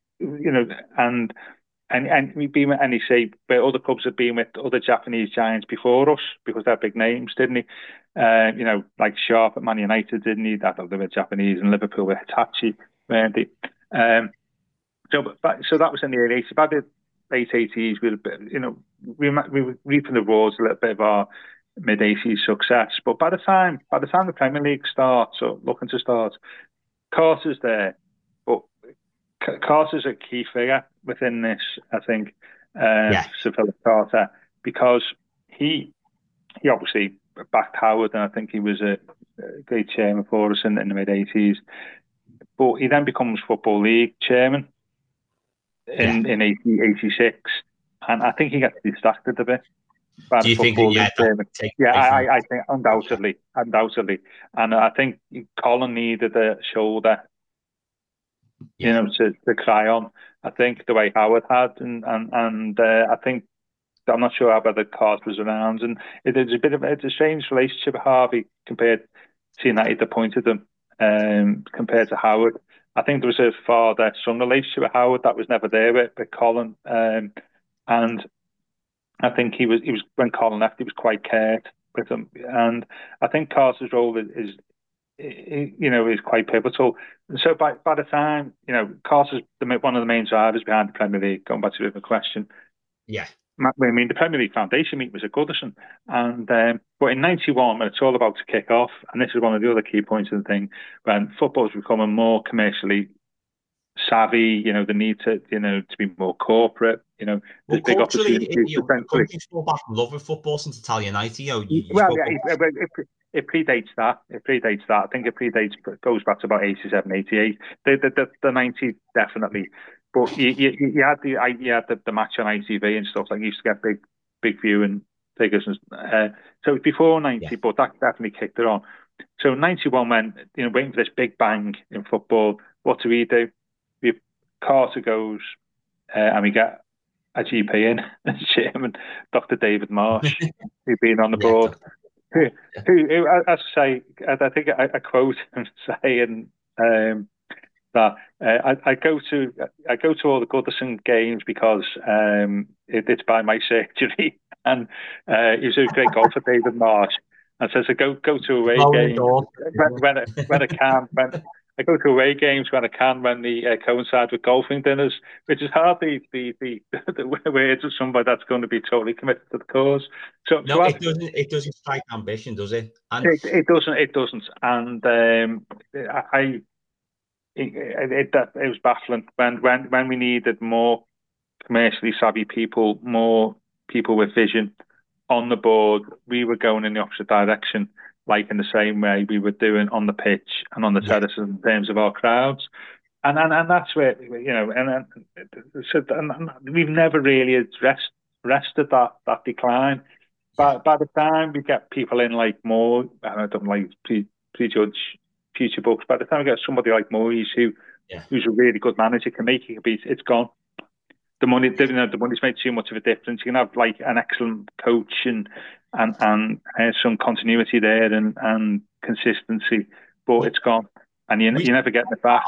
Speaker 6: we've been with NEC, but other clubs have been with other Japanese giants before us because they're big names, didn't they? Like Sharp at Man United, didn't he? I thought they were Japanese, and Liverpool with Hitachi, weren't they? So that was in the early 80s. By the late 80s, we were reaping the rewards a little bit of our mid-80s success. But by the time the Premier League starts, or looking to start, Carter's there. But Carter's a key figure within this, I think, Sir Philip Carter, because he obviously backed Howard, and I think he was a great chairman for us in the mid-80s. But he then becomes Football League chairman in 86, and I think he gets distracted a bit.
Speaker 5: Do you think?
Speaker 6: I think undoubtedly, and I think Colin needed a shoulder, to cry on. I think the way Howard had, and I think I'm not sure how the Carter was around, and it's a strange relationship with Harvey compared to United appointed him, compared to Howard. I think there was a father-son relationship with Howard that was never there with Colin, and I think he was when Colin left, he was quite cared with him, and I think Carter's role is quite pivotal. And so by the time Carter's one of the main drivers behind the Premier League. Going back to the question, I mean the Premier League foundation meeting was at Goodison, and but in '91 when it's all about to kick off, and this is one of the other key points of the thing, when football's becoming more commercially savvy, the need to be more corporate, there's big opportunities.
Speaker 5: Countries fall back in love with football since Italianity.
Speaker 6: It predates that. I think it goes back to about 87, 88. The 90s definitely, but you had the match on ITV and stuff. Like you used to get big viewing figures, and so before 90, but that definitely kicked it on. So 91, when waiting for this big bang in football, what do? Carter goes, and we get a GP in, chairman, Dr. David Marsh, who'd been on the board. Who, as I say, I think I quote him saying that I go to all the Goodison games because it's by my surgery, and he's a great golfer, David Marsh, and says I go to away games when I can. I go to away games when I can, when they coincide with golfing dinners, which is hardly the words of somebody that's going to be totally committed to the cause.
Speaker 5: It doesn't strike ambition, does it? And
Speaker 6: it doesn't. And it was baffling when we needed more commercially savvy people, more people with vision on the board. We were going in the opposite direction, like in the same way we were doing on the pitch and on the terraces in terms of our crowds, and that's where and we've never really arrested that decline. By the time we get people in like Moore, I don't like prejudge future books. By the time we get somebody like Moyes, who's a really good manager, can make it beat, it's gone. The money's made too much of a difference. You can have like an excellent coach and some continuity there and consistency, but it's gone, and you're never getting it back.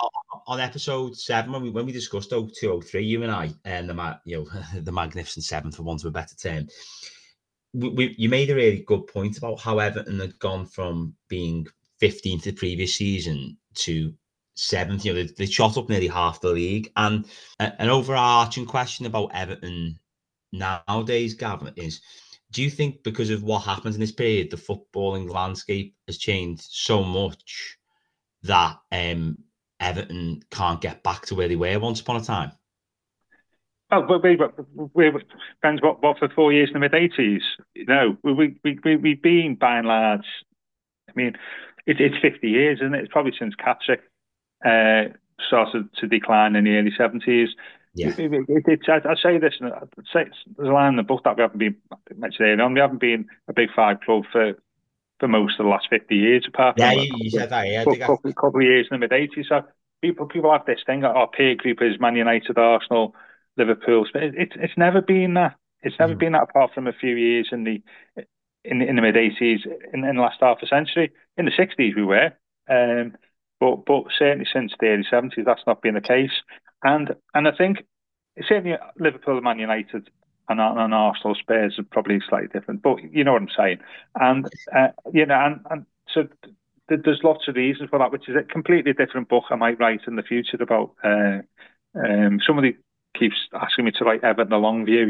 Speaker 5: on episode 7 when we discussed 0203, you and I, and the Magnificent Seven, for want of a better term, you made a really good point about how Everton had gone from being 15th the previous season to 7th. They shot up nearly half the league. And an overarching question about Everton nowadays, Gavin, is: do you think because of what happens in this period, the footballing landscape has changed so much that Everton can't get back to where they were once upon a time?
Speaker 6: Oh, but depends what for 4 years in the mid-80s. We've been, by and large, I mean, it's 50 years, isn't it? It's probably since Katrick started to decline in the early 70s.
Speaker 5: Yeah.
Speaker 6: I say this, and I'd say there's a line in the book that we haven't been mentioned earlier on. We haven't been a Big Five club for most of the last 50 years, apart from
Speaker 5: you said that. Yeah,
Speaker 6: a couple of years in the mid-80s. So people have this thing that our peer group is Man United, Arsenal, Liverpool. It's never been that. It's never been that, apart from a few years in the mid-80s, in the last half a century. In the 60s we were, but certainly since the early 70s that's not been the case. And I think certainly Liverpool, Man United, and Arsenal, Spurs are probably slightly different, but you know what I'm saying. And and so there's lots of reasons for that, which is a completely different book I might write in the future about. Somebody keeps asking me to write Everton a long view,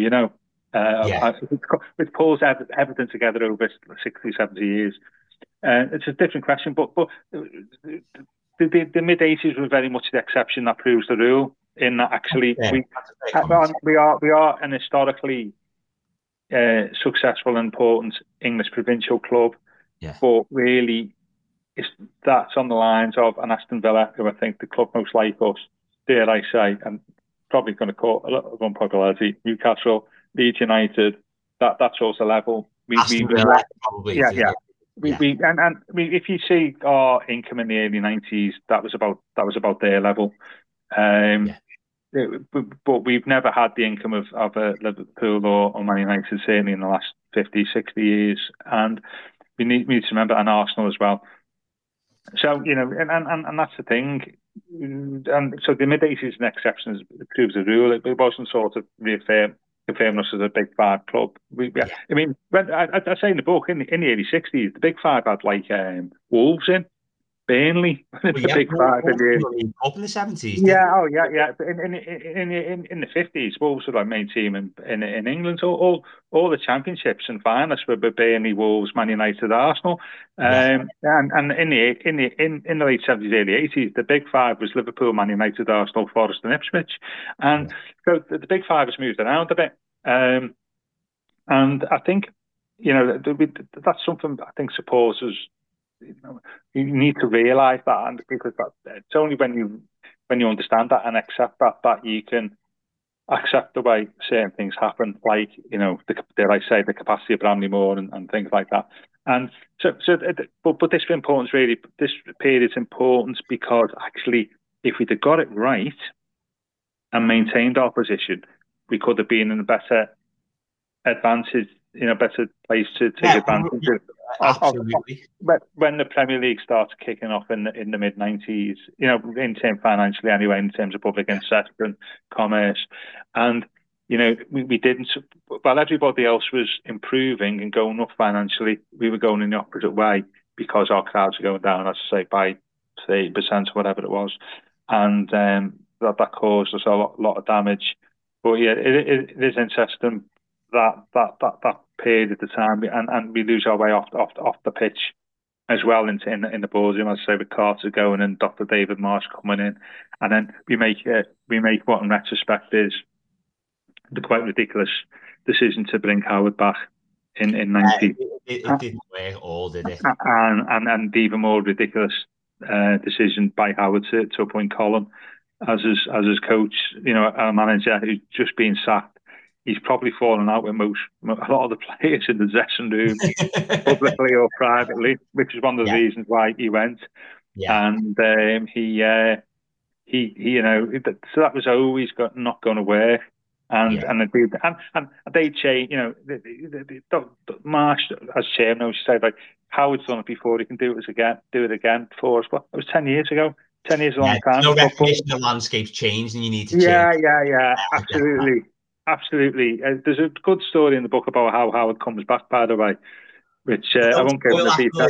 Speaker 6: which pulls Everton together over 60, 70 years. It's a different question, but the mid-80s was very much the exception that proves the rule, in that actually we are an historically successful and important English provincial club, but really that's on the lines of an Aston Villa, who I think the club most like us, dare I say, and probably going to call a lot of unpopularity, Newcastle, Leeds United, that sort of level.
Speaker 5: Aston Villa, probably.
Speaker 6: If you see our income in the early 90s, that was about their level. But we've never had the income of a Liverpool or Man United, certainly in the last 50, 60 years. And we need to remember, and Arsenal as well. So, and that's the thing. And so the mid-80s is an exception, it proves the rule. It wasn't sort of confirming us as a Big Five club. I mean, I say in the book, in the early 60s, the Big Five had like Wolves in, Burnley, the Big Five.
Speaker 5: Up in the 70s.
Speaker 6: In the 50s, Wolves were our main team in England. All the championships and finalists were Burnley, Wolves, Man United, Arsenal. And in the late 70s, early 80s, the Big Five was Liverpool, Man United, Arsenal, Forest, and Ipswich. And so the Big Five has moved around a bit. And I think, that's something I think supporters. You need to realise that, and because it's only when you understand that and accept that you can accept the way certain things happen, like dare I say, the capacity of Bramley Moore and things like that. And but this importance really, this period is important because actually, if we'd have got it right and maintained our position, we could have been in a better advantage, better place to take advantage of.
Speaker 5: Absolutely.
Speaker 6: When the Premier League started kicking off in the mid-90s, in terms financially anyway, in terms of public interest and commerce, and we didn't. While everybody else was improving and going up financially, we were going in the opposite way because our crowds were going down, as I say, by 30% or whatever it was, and that caused us a lot of damage. But yeah, it is interesting that period at the time, and we lose our way off the pitch as well in the boardroom, as I say, with Carter going and Dr. David Marsh coming in, and then we make what in retrospect is the quite ridiculous decision to bring Howard back in 90.
Speaker 5: It didn't work all, did it?
Speaker 6: And even more ridiculous decision by Howard to appoint Colin as his coach, a manager who's just been sacked. He's probably fallen out with a lot of the players in the dressing room, publicly or privately, which is one of the reasons why he went. Yeah. And so that was always not going to work. And they change. Marsh, as chairman, always said, like, Howard's done it before, he can do it again for us. But it was 10 years ago. 10 years is a long time.
Speaker 5: No
Speaker 6: in football.
Speaker 5: recognition the landscape's changed and you need to
Speaker 6: Yeah,
Speaker 5: change.
Speaker 6: yeah, absolutely. There's a good story in the book about how Howard comes back, by the way, which I won't give them a detail.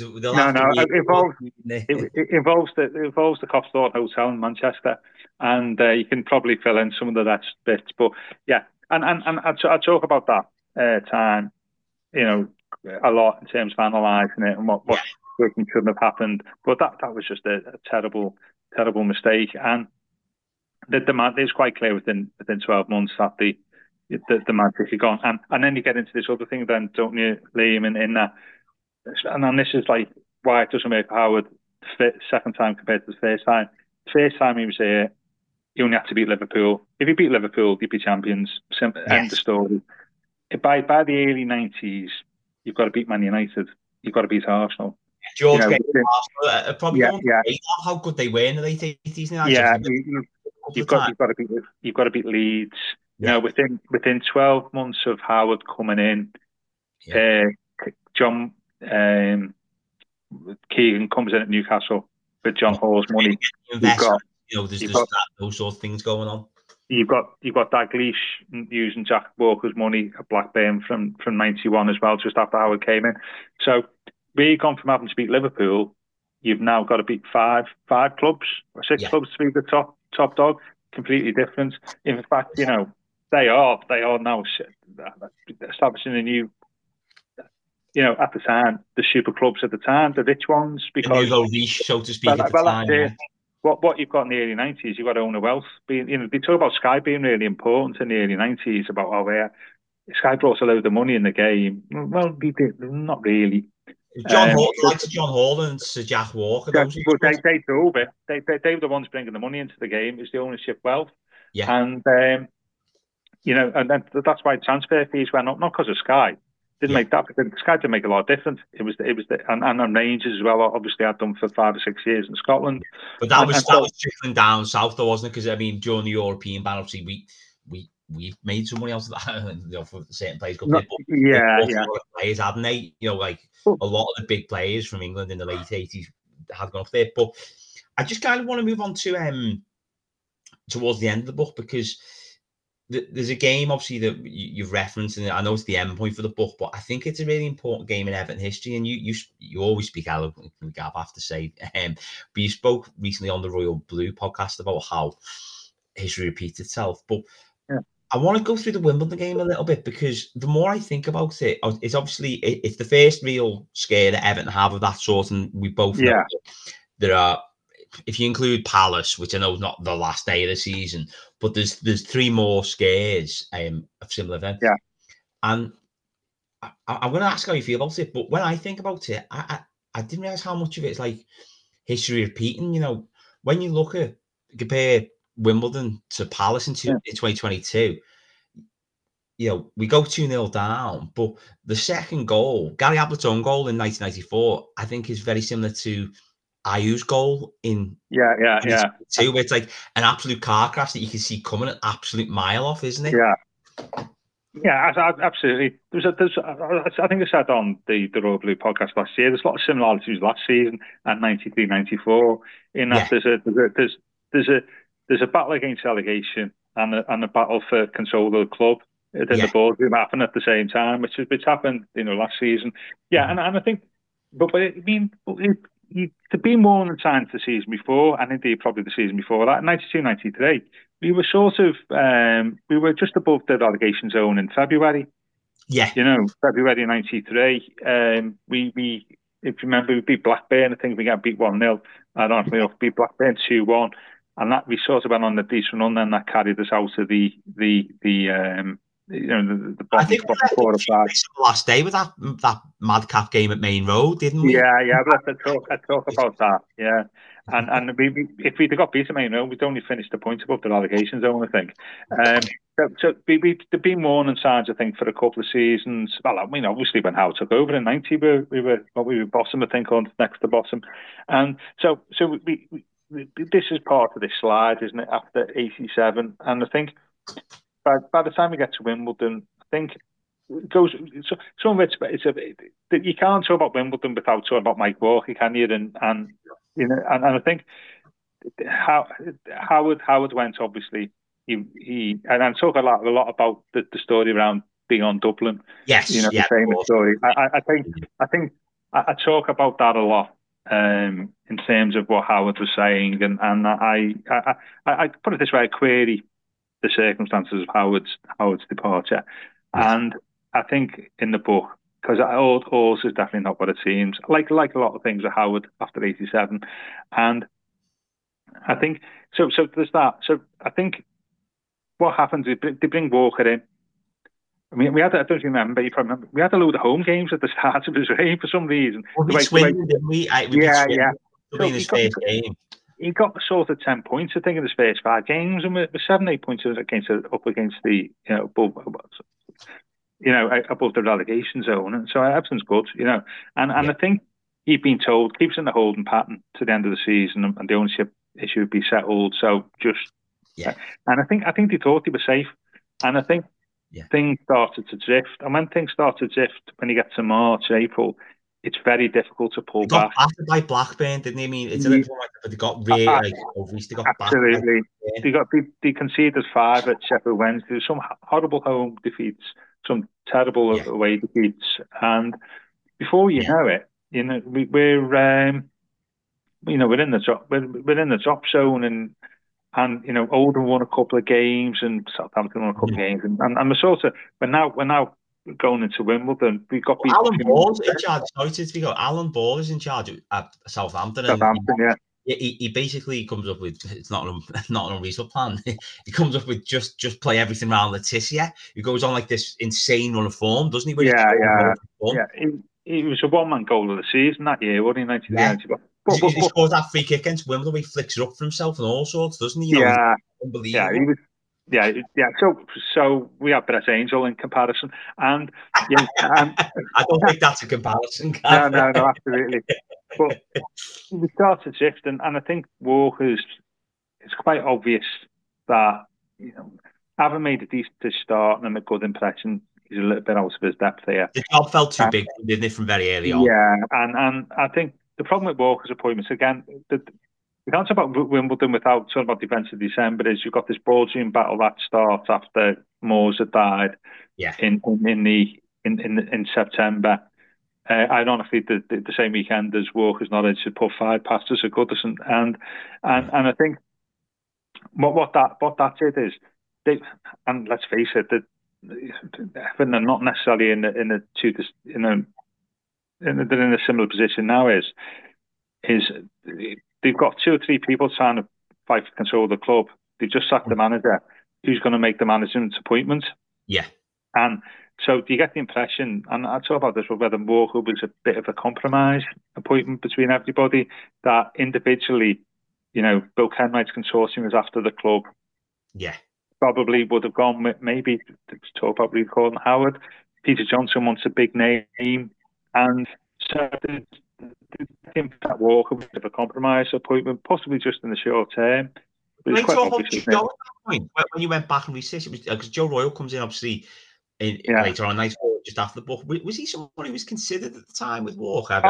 Speaker 6: It involves the Cotswold Hotel in Manchester, and you can probably fill in some of the rest bits. But yeah, and I talk about that time, a lot in terms of analysing it and what shouldn't have happened. But that was just a terrible mistake, and it's quite clear within 12 months that the magic had gone, and then you get into this other thing, then don't you, Liam, in that, and then this is like why it doesn't make Howard second time compared to the first time. The first time he was here, you only had to beat Liverpool. If you beat Liverpool, you'd be champions. End of story. By the early 90s, you've got to beat Man United. You've got to beat Arsenal.
Speaker 5: George Arsenal probably how good they were in the late 80s now.
Speaker 6: Yeah, you've got to beat Leeds.
Speaker 5: Yeah.
Speaker 6: Within 12 months of Howard coming in, John Keegan comes in at Newcastle with John Hall's money.
Speaker 5: There's those sort of things going on.
Speaker 6: You've got Dalglish using Jack Walker's money at Blackburn from 91 as well, just after Howard came in. So we've gone from having to beat Liverpool, you've now got to beat five clubs or six clubs to be the top dog. Completely different. In fact, they are now establishing a new. At the time, the super clubs at the time, the rich ones, because
Speaker 5: the niche, so to speak, at the time.
Speaker 6: What you've got in the early 90s, you've got owner wealth. They talk about Sky being really important in the early 90s, about Sky brought a load of money in the game. Well, they did, not really.
Speaker 5: John Hall and Sir Jack Walker.
Speaker 6: They drove it. They were the ones bringing the money into the game. It's the ownership wealth.
Speaker 5: Yeah.
Speaker 6: And, and then that's why transfer fees went up, not because of Sky. Didn't make that, but Sky didn't make a lot of difference. It was and Rangers as well. Obviously, I'd done for 5 or 6 years in Scotland.
Speaker 5: But that was trickling down south, though, wasn't it? Because during the European ban, obviously we made some money out of that. For certain players, players hadn't they? A lot of the big players from England in the late 80s had gone up there. But I just kind of want to move on to towards the end of the book, because there's a game, obviously, that you've referenced, and I know it's the end point for the book, but I think it's a really important game in Everton history, and you always speak eloquently, Gav, I have to say. But you spoke recently on the Royal Blue podcast about how history repeats itself. But I want to go through the Wimbledon game a little bit, because the more I think about it, it's obviously it's the first real scare that Everton have of that sort, and we both know there are. If you include Palace, which I know is not the last day of the season, but there's 3 more scares of similar events.
Speaker 6: Yeah.
Speaker 5: And I'm going to ask how you feel about it, but when I think about it, I didn't realise how much of it is like history repeating. When you compare Wimbledon to Palace in 2022, we go 2-0 down, but the second goal, Gary Ablett's own goal in 1994, I think is very similar to Ayew's goal in 2022, where it's like an absolute car crash that you can see coming an absolute mile off, isn't it?
Speaker 6: Yeah, absolutely. I think I said on the Royal Blue podcast last year, there's a lot of similarities last season at 93-94 in that there's a battle against relegation and a battle for control of the club in the boardroom happen at the same time, which happened last season. And I think, but to be more than signs the season before, and indeed probably the season before that, 92-93, we were sort of we were just above the relegation zone in February.
Speaker 5: Yeah,
Speaker 6: February 93. We if you remember, we beat Blackburn. I think we got beat 1-0. I don't know if we beat Blackburn 2-1, and that we sort of went on the decent run. Then that carried us out of the bottom,
Speaker 5: I think we left 4 or 5 last day with that madcap game at Main Road, didn't we?
Speaker 6: Yeah. But I talk about that. Yeah, and if we'd got beat at Main Road, we'd only finished a point above the relegation zone, I think. So there'd been warning signs, I think, for a couple of seasons. Well, obviously when Howard took over in 90, we were bottom, I think, or next to bottom, and so we this is part of this slide, isn't it? After 87, and I think. By the time we get to Wimbledon, I think it goes. Some of it's you can't talk about Wimbledon without talking about Mike Walker, can you? And I think Howard went, obviously. He and I talk a lot about the story around being on Dublin.
Speaker 5: Yes,
Speaker 6: the famous story. I think I talk about that a lot in terms of what Howard was saying, and I put it this way: I query the circumstances of Howard's departure, and I think in the book, because Old Horse is definitely not what it seems. Like a lot of things of Howard after '87, and I think so. There's that. So I think what happens is they bring Walker in. I mean, I don't remember. You probably remember. We had a load of home games at the start of his reign for some reason.
Speaker 5: Well, we swindled, didn't we?
Speaker 6: Yeah.
Speaker 5: So in his first game.
Speaker 6: He got sort of 10 points, I think, in his first 5 games, and with 7-8 points up against the above the relegation zone. And so everything's good, And I think he'd been told keeps in the holding pattern to the end of the season, and the ownership issue would be settled. So and I think they thought he was safe, and I think. Things started to drift, and when things start to drift, when you get to March, April, it's very difficult to pull back.
Speaker 5: Got battered by Blackburn, didn't they? I mean, it's a little like they got really they got
Speaker 6: absolutely. They conceded 5 at Sheffield Wednesday. Some horrible home defeats, some terrible away defeats, and before you know it, we're in the drop. We're in the drop zone, and Oldham won a couple of games and Southampton won a couple of games, and we're sort of we're now going into Wimbledon. We got
Speaker 5: Alan Ball in charge. Sorry to go. Alan Ball is in charge at Southampton. He basically comes up with it's not an unreasonable plan. He comes up with just play everything around Letitia. He goes on like this insane run of form, doesn't he?
Speaker 6: He was a one-man goal of the season that year, wasn't he? 1994.
Speaker 5: He scores that free kick against Wimbledon. He flicks it up for himself and all sorts, doesn't he? Unbelievable.
Speaker 6: So we have Brett Angel in comparison, and
Speaker 5: I don't think that's a comparison.
Speaker 6: No, absolutely. But we start to drift, and I think Walker's. It's quite obvious that having made a decent start and a good impression, he's a little bit out of his depth here.
Speaker 5: The job felt too big, didn't it, from very early on?
Speaker 6: Yeah, and I think. The problem with Walker's appointments, again, we can't talk about Wimbledon without talking about the events of December, is you've got this Bulgarian battle that starts after Moores had died in September. Ironically, the same weekend as Walker's knowledge had put 5 past us at Goodison. And I think what that did is, and let's face it, they're not necessarily in a similar position now is they've got 2 or 3 people trying to fight for control of the club. They've just sacked the manager. Who's going to make the management appointment?
Speaker 5: Yeah.
Speaker 6: And so you get the impression, and I talk about this, whether Walker was a bit of a compromise appointment between everybody, that individually, Bill Kenwright's consortium was after the club.
Speaker 5: Yeah.
Speaker 6: Probably would have gone with maybe to talk about recalling Howard. Peter Johnson wants a big name. And so the that Walker was a compromise appointment, possibly just in the short term.
Speaker 5: But it's quite obvious at that point, when you went back and researched, it was because Joe Royle comes in obviously later on, just after the book. Was he someone who was considered at the time with Walker?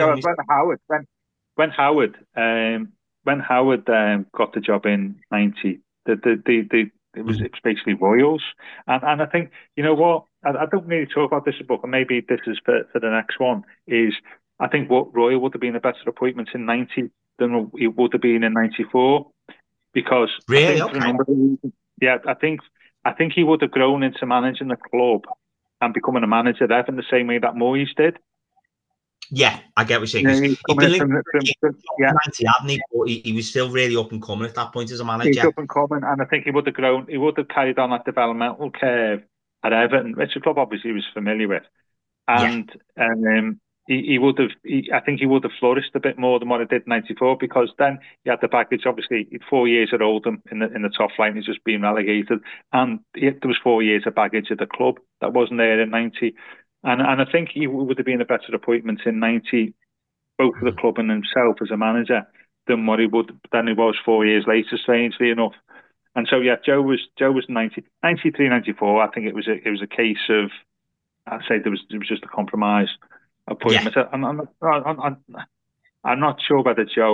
Speaker 6: When Howard got the job in '90, it was basically Royals, and I think what. I don't really talk about this in the book, and maybe this is for the next one, is I think what Royal would have been a better appointment in '90 than it would have been in '94, because
Speaker 5: really,
Speaker 6: I think he would have grown into managing the club and becoming a manager there in the same way that Moyes did.
Speaker 5: Yeah, I get what you're saying. He was still really up and coming at that point as a manager.
Speaker 6: He's up and coming, and I think he would have grown. He would have carried on that developmental curve at Everton, which the club obviously was familiar with, and he would have. I think he would have flourished a bit more than what he did in '94, because then he had the baggage. Obviously, 4 years at Oldham in the top flight, he's just been relegated, and there was 4 years of baggage at the club that wasn't there in '90. And I think he would have been a better appointment in '90, both for the club and himself as a manager, than what he was 4 years later, strangely enough. And so Joe was 93, 94. I think it was a case of, I'd say it was just a compromise appointment. Yeah. I'm not sure whether Joe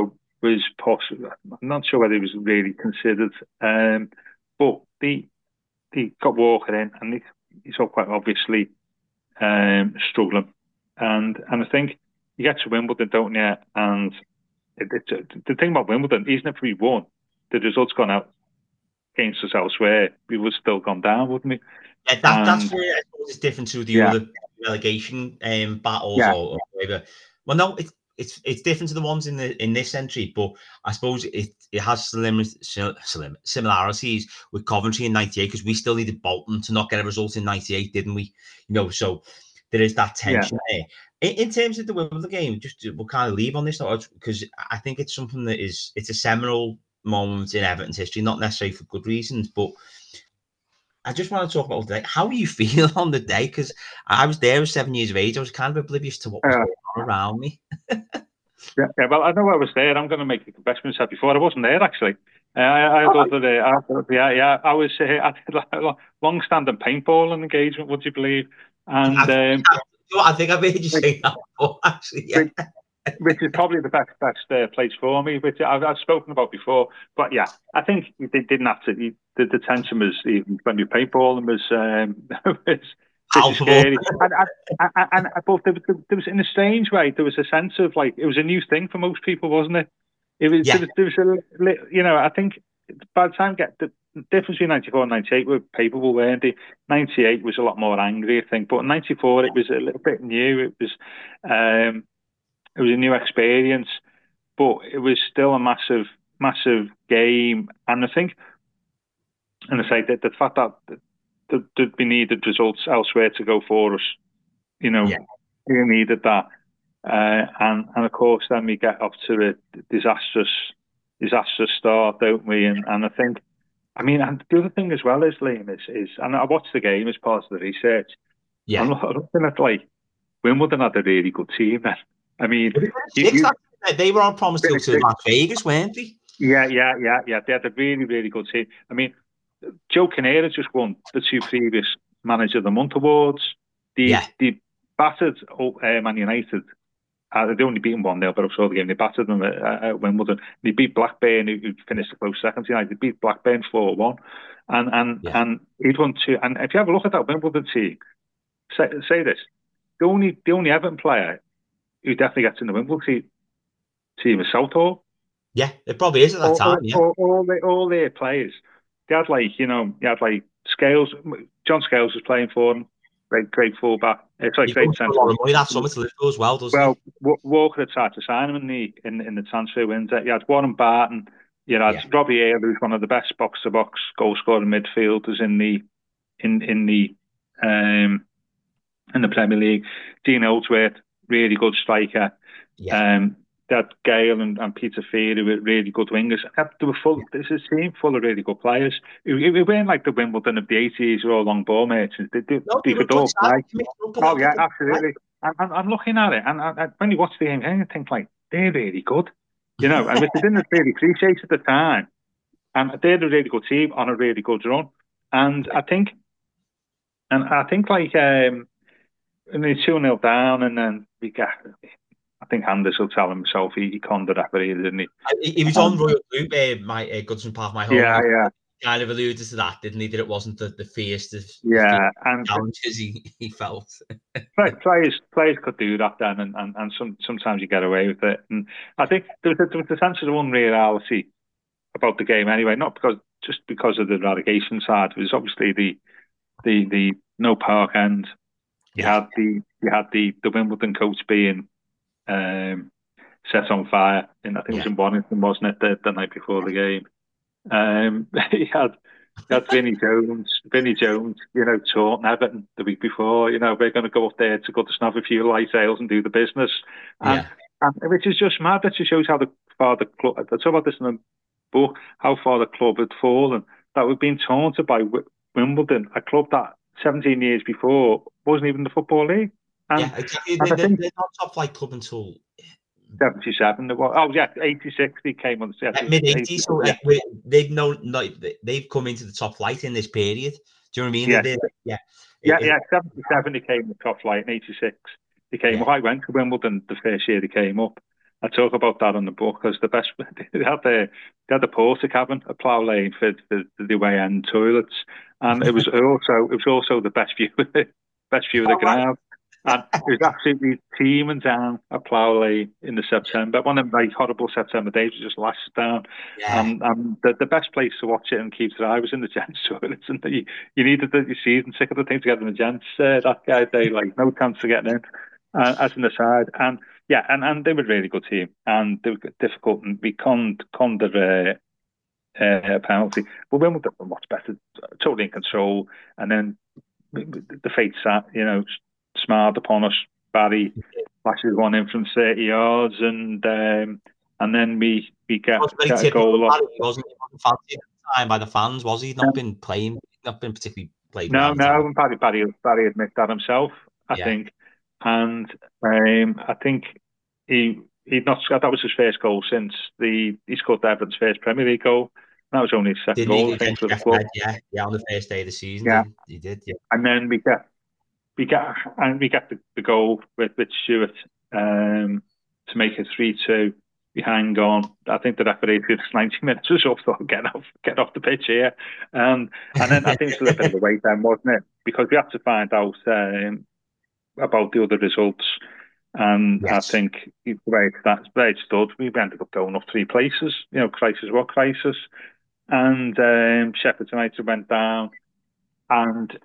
Speaker 6: was possible. I'm not sure whether he was really considered, but they got Walker in, and he's all quite obviously struggling. And I think you get to Wimbledon, don't you? And the thing about Wimbledon, even if we won, the results gone out against us elsewhere, we would have still gone down, wouldn't we?
Speaker 5: Yeah, that's where I suppose it's different to the other relegation battles or whatever. Well, no, it's different to the ones in this century, but I suppose it has similarities with Coventry in '98 because we still needed Bolton to not get a result in '98, didn't we? So there is that tension there. In terms of the Wimbledon game, we'll kind of leave on this because I think it's something that it's a seminal moment in Everton's history, not necessarily for good reasons, but I just want to talk about today. How do you feel on the day? Because I was there, I was 7 years of age. I was kind of oblivious to what was going on around me.
Speaker 6: Well, I know I was there. I'm going to make a confession myself before. I wasn't there, actually. I was I did a long-standing paintball engagement, would you believe? And
Speaker 5: I think I've heard you say that before, actually. Yeah.
Speaker 6: Which is probably the best place for me, which I've spoken about before. But yeah, I think they didn't have to. The tension was even when you paintball and was scary. And but there was in a strange way. There was a sense of like it was a new thing for most people, wasn't it? It was. Yeah. There was a I think by the time the difference between '94 and '98 were paintball, weren't they? '98 was a lot more angry, I think, but in '94 it was a little bit new. It was a new experience, but it was still a massive game. And I think, and I say that the fact that we needed results elsewhere to go for us, we needed that. And of course, then we get off to a disastrous start, don't we? And I think, and the other thing as well is, Liam, is and I watched the game as part of the research. Yeah, I'm looking at like Wimbledon had a really good team then.
Speaker 5: They were on promise to Las Vegas, weren't they?
Speaker 6: Yeah. They had a really, really good team. Joe Kinnear just won the 2 previous Manager of the Month awards. They battered Man United. They only beat them 1-0, but I saw the game. They battered them at Wimbledon. They beat Blackburn, who finished a close second tonight. They beat Blackburn 4-1, and he'd won 2. And if you have a look at that Wimbledon team, say this: the only Everton player who definitely gets in the Wimbledon team is Southall.
Speaker 5: Yeah, it probably is at that time. Yeah,
Speaker 6: all their players. They had Scales. John Scales was playing for them. Great fullback. It's like great centre.
Speaker 5: That's something to live for as well, doesn't
Speaker 6: it? Well, Walker had tried to sign him in the transfer window. You had Warren Barton. You had Robbie Hale, who's one of the best box-to-box goal-scoring midfielders in the Premier League. Dean Holdsworth, really good striker. They had Gale and Peter Fear, who were really good wingers. They were full. This is a team full of really good players. It weren't like the Wimbledon of the '80s, who were all long ball merchants. They could all play. Oh yeah, absolutely. I'm looking at it, and when you watch the game, I think like they're really good, and which I didn't really appreciate at the time. And they're a really good team on a really good run. And I think like when they're 2-0 down, and then we get. I think Anders will tell himself he conned the referee, didn't he?
Speaker 5: He was on Royal Group, my Goodson Park, my home.
Speaker 6: Yeah.
Speaker 5: Kind of alluded to that, didn't he? That it wasn't the fiercest
Speaker 6: and
Speaker 5: challenges he felt.
Speaker 6: players could do that then, and sometimes you get away with it. And I think there was a sense of unreality about the game anyway, not because of the relegation side. It was obviously the no park end. You had the Wimbledon coach being set on fire, and I think it was in Bonington, wasn't it, the night before the game. He had Vinnie Jones, taught Everton the week before. We're going to go up there to go to snuff a few light ales and do the business, and which is just mad. That just shows how far the club. I talk about this in the book, how far the club had fallen. That we've been taunted by Wimbledon, a club that 17 years before wasn't even in the Football League.
Speaker 5: Exactly. They're not top flight club until
Speaker 6: 77. 86. They came on the
Speaker 5: mid-80s. So they've come into the top flight in this period. Do you know what I mean?
Speaker 6: 77. They came in the top flight in 86. They came up. I went to Wimbledon the first year they came up, I talk about that in the book as the best. They had the porter cabin at Plough Lane for the way end toilets, and it was also the best view of the ground. And it was absolutely teeming down at Plough Lane in the September. One of them horrible September days, was just lashed down.
Speaker 5: Yeah.
Speaker 6: And the best place to watch it and keep your eye was in the gents' toilets. And you needed the season ticket, I think, to get in the gents that guy day, like no chance of getting in, as an aside. And yeah, and they were a really good team, and they were difficult, and we conned a penalty. But Wimbledon were much better, totally in control. And then the fate sat, smiled upon us. Barry flashes one in from 30 yards, and then we get a goal off.
Speaker 5: He wasn't fancied at the time by the fans, was he? Not been particularly played.
Speaker 6: No, and Barry admits that himself, I think. And I think he'd not scored. That was his first goal since he scored Everton's first Premier League goal. That was only his second goal, I think, for the club.
Speaker 5: Yeah, on the first day of the season.
Speaker 6: Yeah,
Speaker 5: he did. Yeah,
Speaker 6: and then we get the goal with Stewart to make it 3-2. We hang on. I think the referee did 90 minutes or so. Thought, get off the pitch here, and then I think it's a little bit of a wait then, wasn't it? Because we had to find out about the other results, and yes. I think the way it stood, we ended up going up 3 places. Crisis what crisis, and Sheffield United went down, and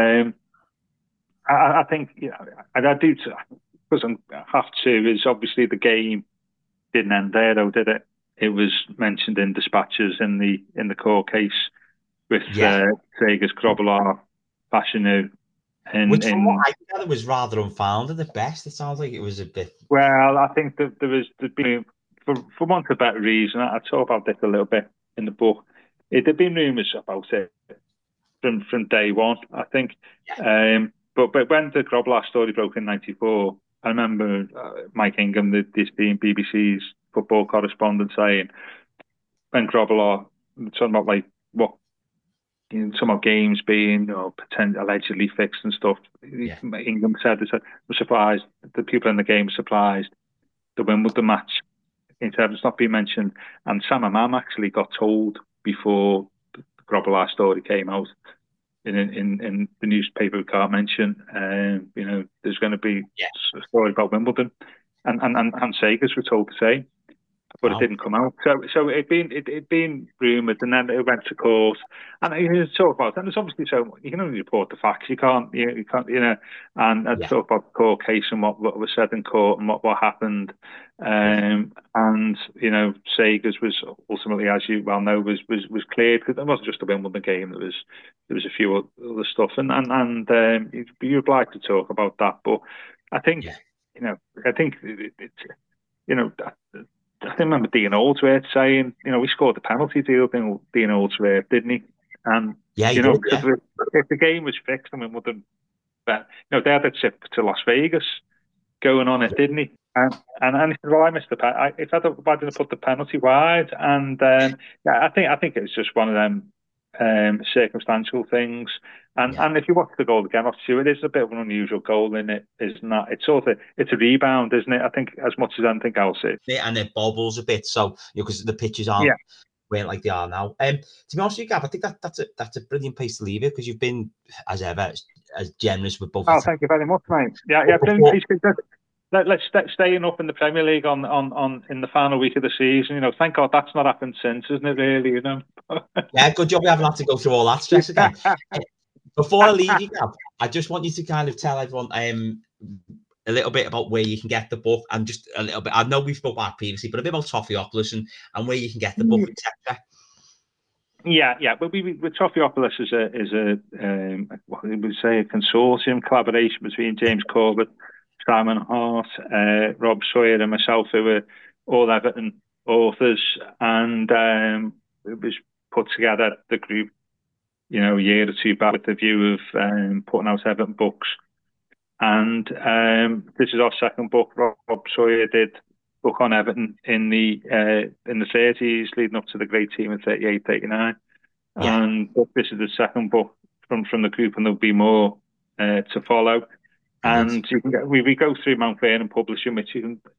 Speaker 6: I think and I do because I have to is obviously the game didn't end there though, did it? It was mentioned in dispatches in the court case with Segers, Grobbelaar, Fashanu.
Speaker 5: Which from what I gather was rather unfounded at best. It sounds like it was a bit.
Speaker 6: Well, I think that there's been, for want of a better reason, I talk about this a little bit in the book. There'd been rumours about it from day one, I think. Yeah. But when the Grobbelaar story broke in '94, I remember Mike Ingham, this being BBC's football correspondent, saying when Grobbelaar talking about like what. Some of games being allegedly fixed and stuff. Yeah. Ingham said, "We're surprised. The people in the game were surprised. The Wimbledon match, in terms of not being mentioned." And Sam Imam actually got told before the Grobbelaar story came out in the newspaper. We can't mention. There's going to be a story about Wimbledon, and Segers were told the same. But it didn't come out. So it'd been rumoured, and then it went to court. And you talk about, and there's obviously you can only report the facts. You can't, and talk about the court case and what was said in court and what happened. And Segers was ultimately, as you well know, was cleared because it wasn't just a Wimbledon game. There was a few other stuff, and you're obliged to talk about that. But I think, I think I remember Dean Oldsworth saying, we scored the penalty deal, Dean Oldsworth, didn't he? And, if the game was fixed, I mean, they had a trip to Las Vegas going on it, didn't he? And he said, well, I missed the penalty. If I didn't put the penalty wide. And I think it's just one of them circumstantial things. And if you watch the goal again, obviously it is a bit of an unusual goal, in it, isn't it? It's a rebound, isn't it? I think as much as anything else.
Speaker 5: And it bobbles a bit, so because the pitches aren't like they are now. To be honest with you, Gav, I think that's a brilliant place to leave it, because you've been, as ever, as generous with both.
Speaker 6: Oh, thank you very much, mate. Yeah, brilliant. Let's staying up in the Premier League on in the final week of the season. Thank God that's not happened since, isn't it? Really,
Speaker 5: Yeah, good job we haven't had to go through all that stress again. Before I leave you, Gav, I just want you to kind of tell everyone a little bit about where you can get the book, and just a little bit. I know we've spoken about previously, but a bit about Toffeeopolis and where you can get the book, etc.
Speaker 6: Yeah. But with Toffeeopolis is a consortium collaboration between James Corbett, Simon Hart, Rob Sawyer, and myself, who were all Everton authors, and it was put together, the group, a year or two back, with the view of putting out Everton books. And this is our second book. Rob Sawyer did book on Everton in the 30s, leading up to the great team in 38, 39. Yeah. And this is the second book from the group, and there'll be more to follow. And you can we go through Mount Vernon Publishing, which you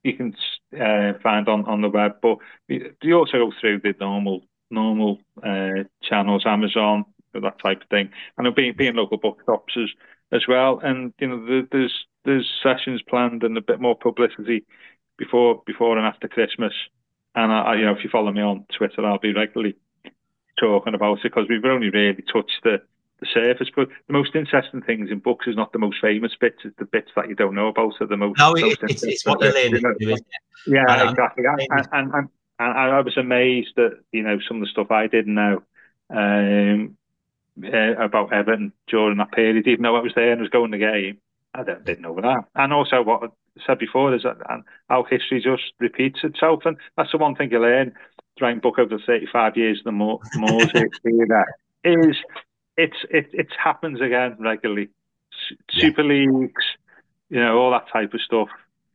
Speaker 6: find on the web. But you also go through the normal channels, Amazon, that type of thing, and being local bookshops as well. And there's sessions planned and a bit more publicity before and after Christmas. And if you follow me on Twitter, I'll be regularly talking about it, because we've only really touched the surface. But the most interesting things in books is not the most famous bits; it's the bits that you don't know about are the most.
Speaker 5: No, it's what you're learning.
Speaker 6: Yeah, exactly. And I was amazed at some of the stuff I didn't know about Everton during that period, even though I was there and was going to the game. I didn't know that. And also what I said before is that how history just repeats itself, and that's the one thing you learn writing book over 35 years of the Moors era is it happens again regularly. Super Leagues, all that type of stuff.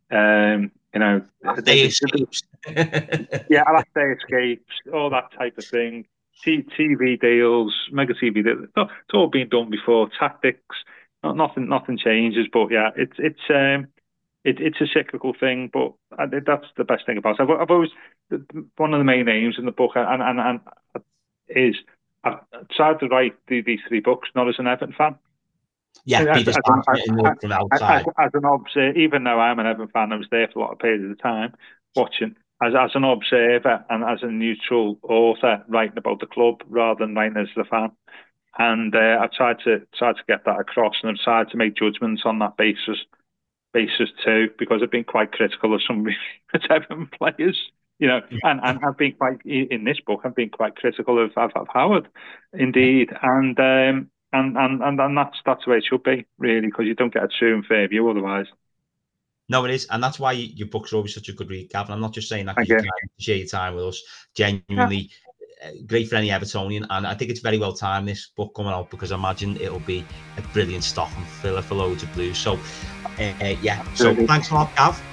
Speaker 5: Last Day Escapes.
Speaker 6: Last Day Escapes, all that type of thing. TV deals, mega TV deals. It's all been done before. Tactics, nothing changes. But yeah, it's a cyclical thing. But that's the best thing about it. I've always, one of the main aims in the book, and is I've tried to write these 3 books not as an Everton fan.
Speaker 5: Yeah, from outside.
Speaker 6: As an observer, even though I'm an Everton fan, I was there for a lot of periods of the time watching. As an observer and as a neutral author, writing about the club rather than writing as a fan. And I tried to get that across, and I've tried to make judgments on that basis too, because I've been quite critical of some Everton players, and I've been quite, in this book, I've been quite critical of Howard, indeed, and that's the way it should be, really, because you don't get a true and fair view otherwise.
Speaker 5: No, it is, and that's why your books are always such a good read, Gavin. I'm not just saying that because you can share your time with us. Genuinely great for any Evertonian, and I think it's very well timed, this book coming out, because I imagine it'll be a brilliant stocking filler for loads of Blues. So, so thanks a lot, Gav.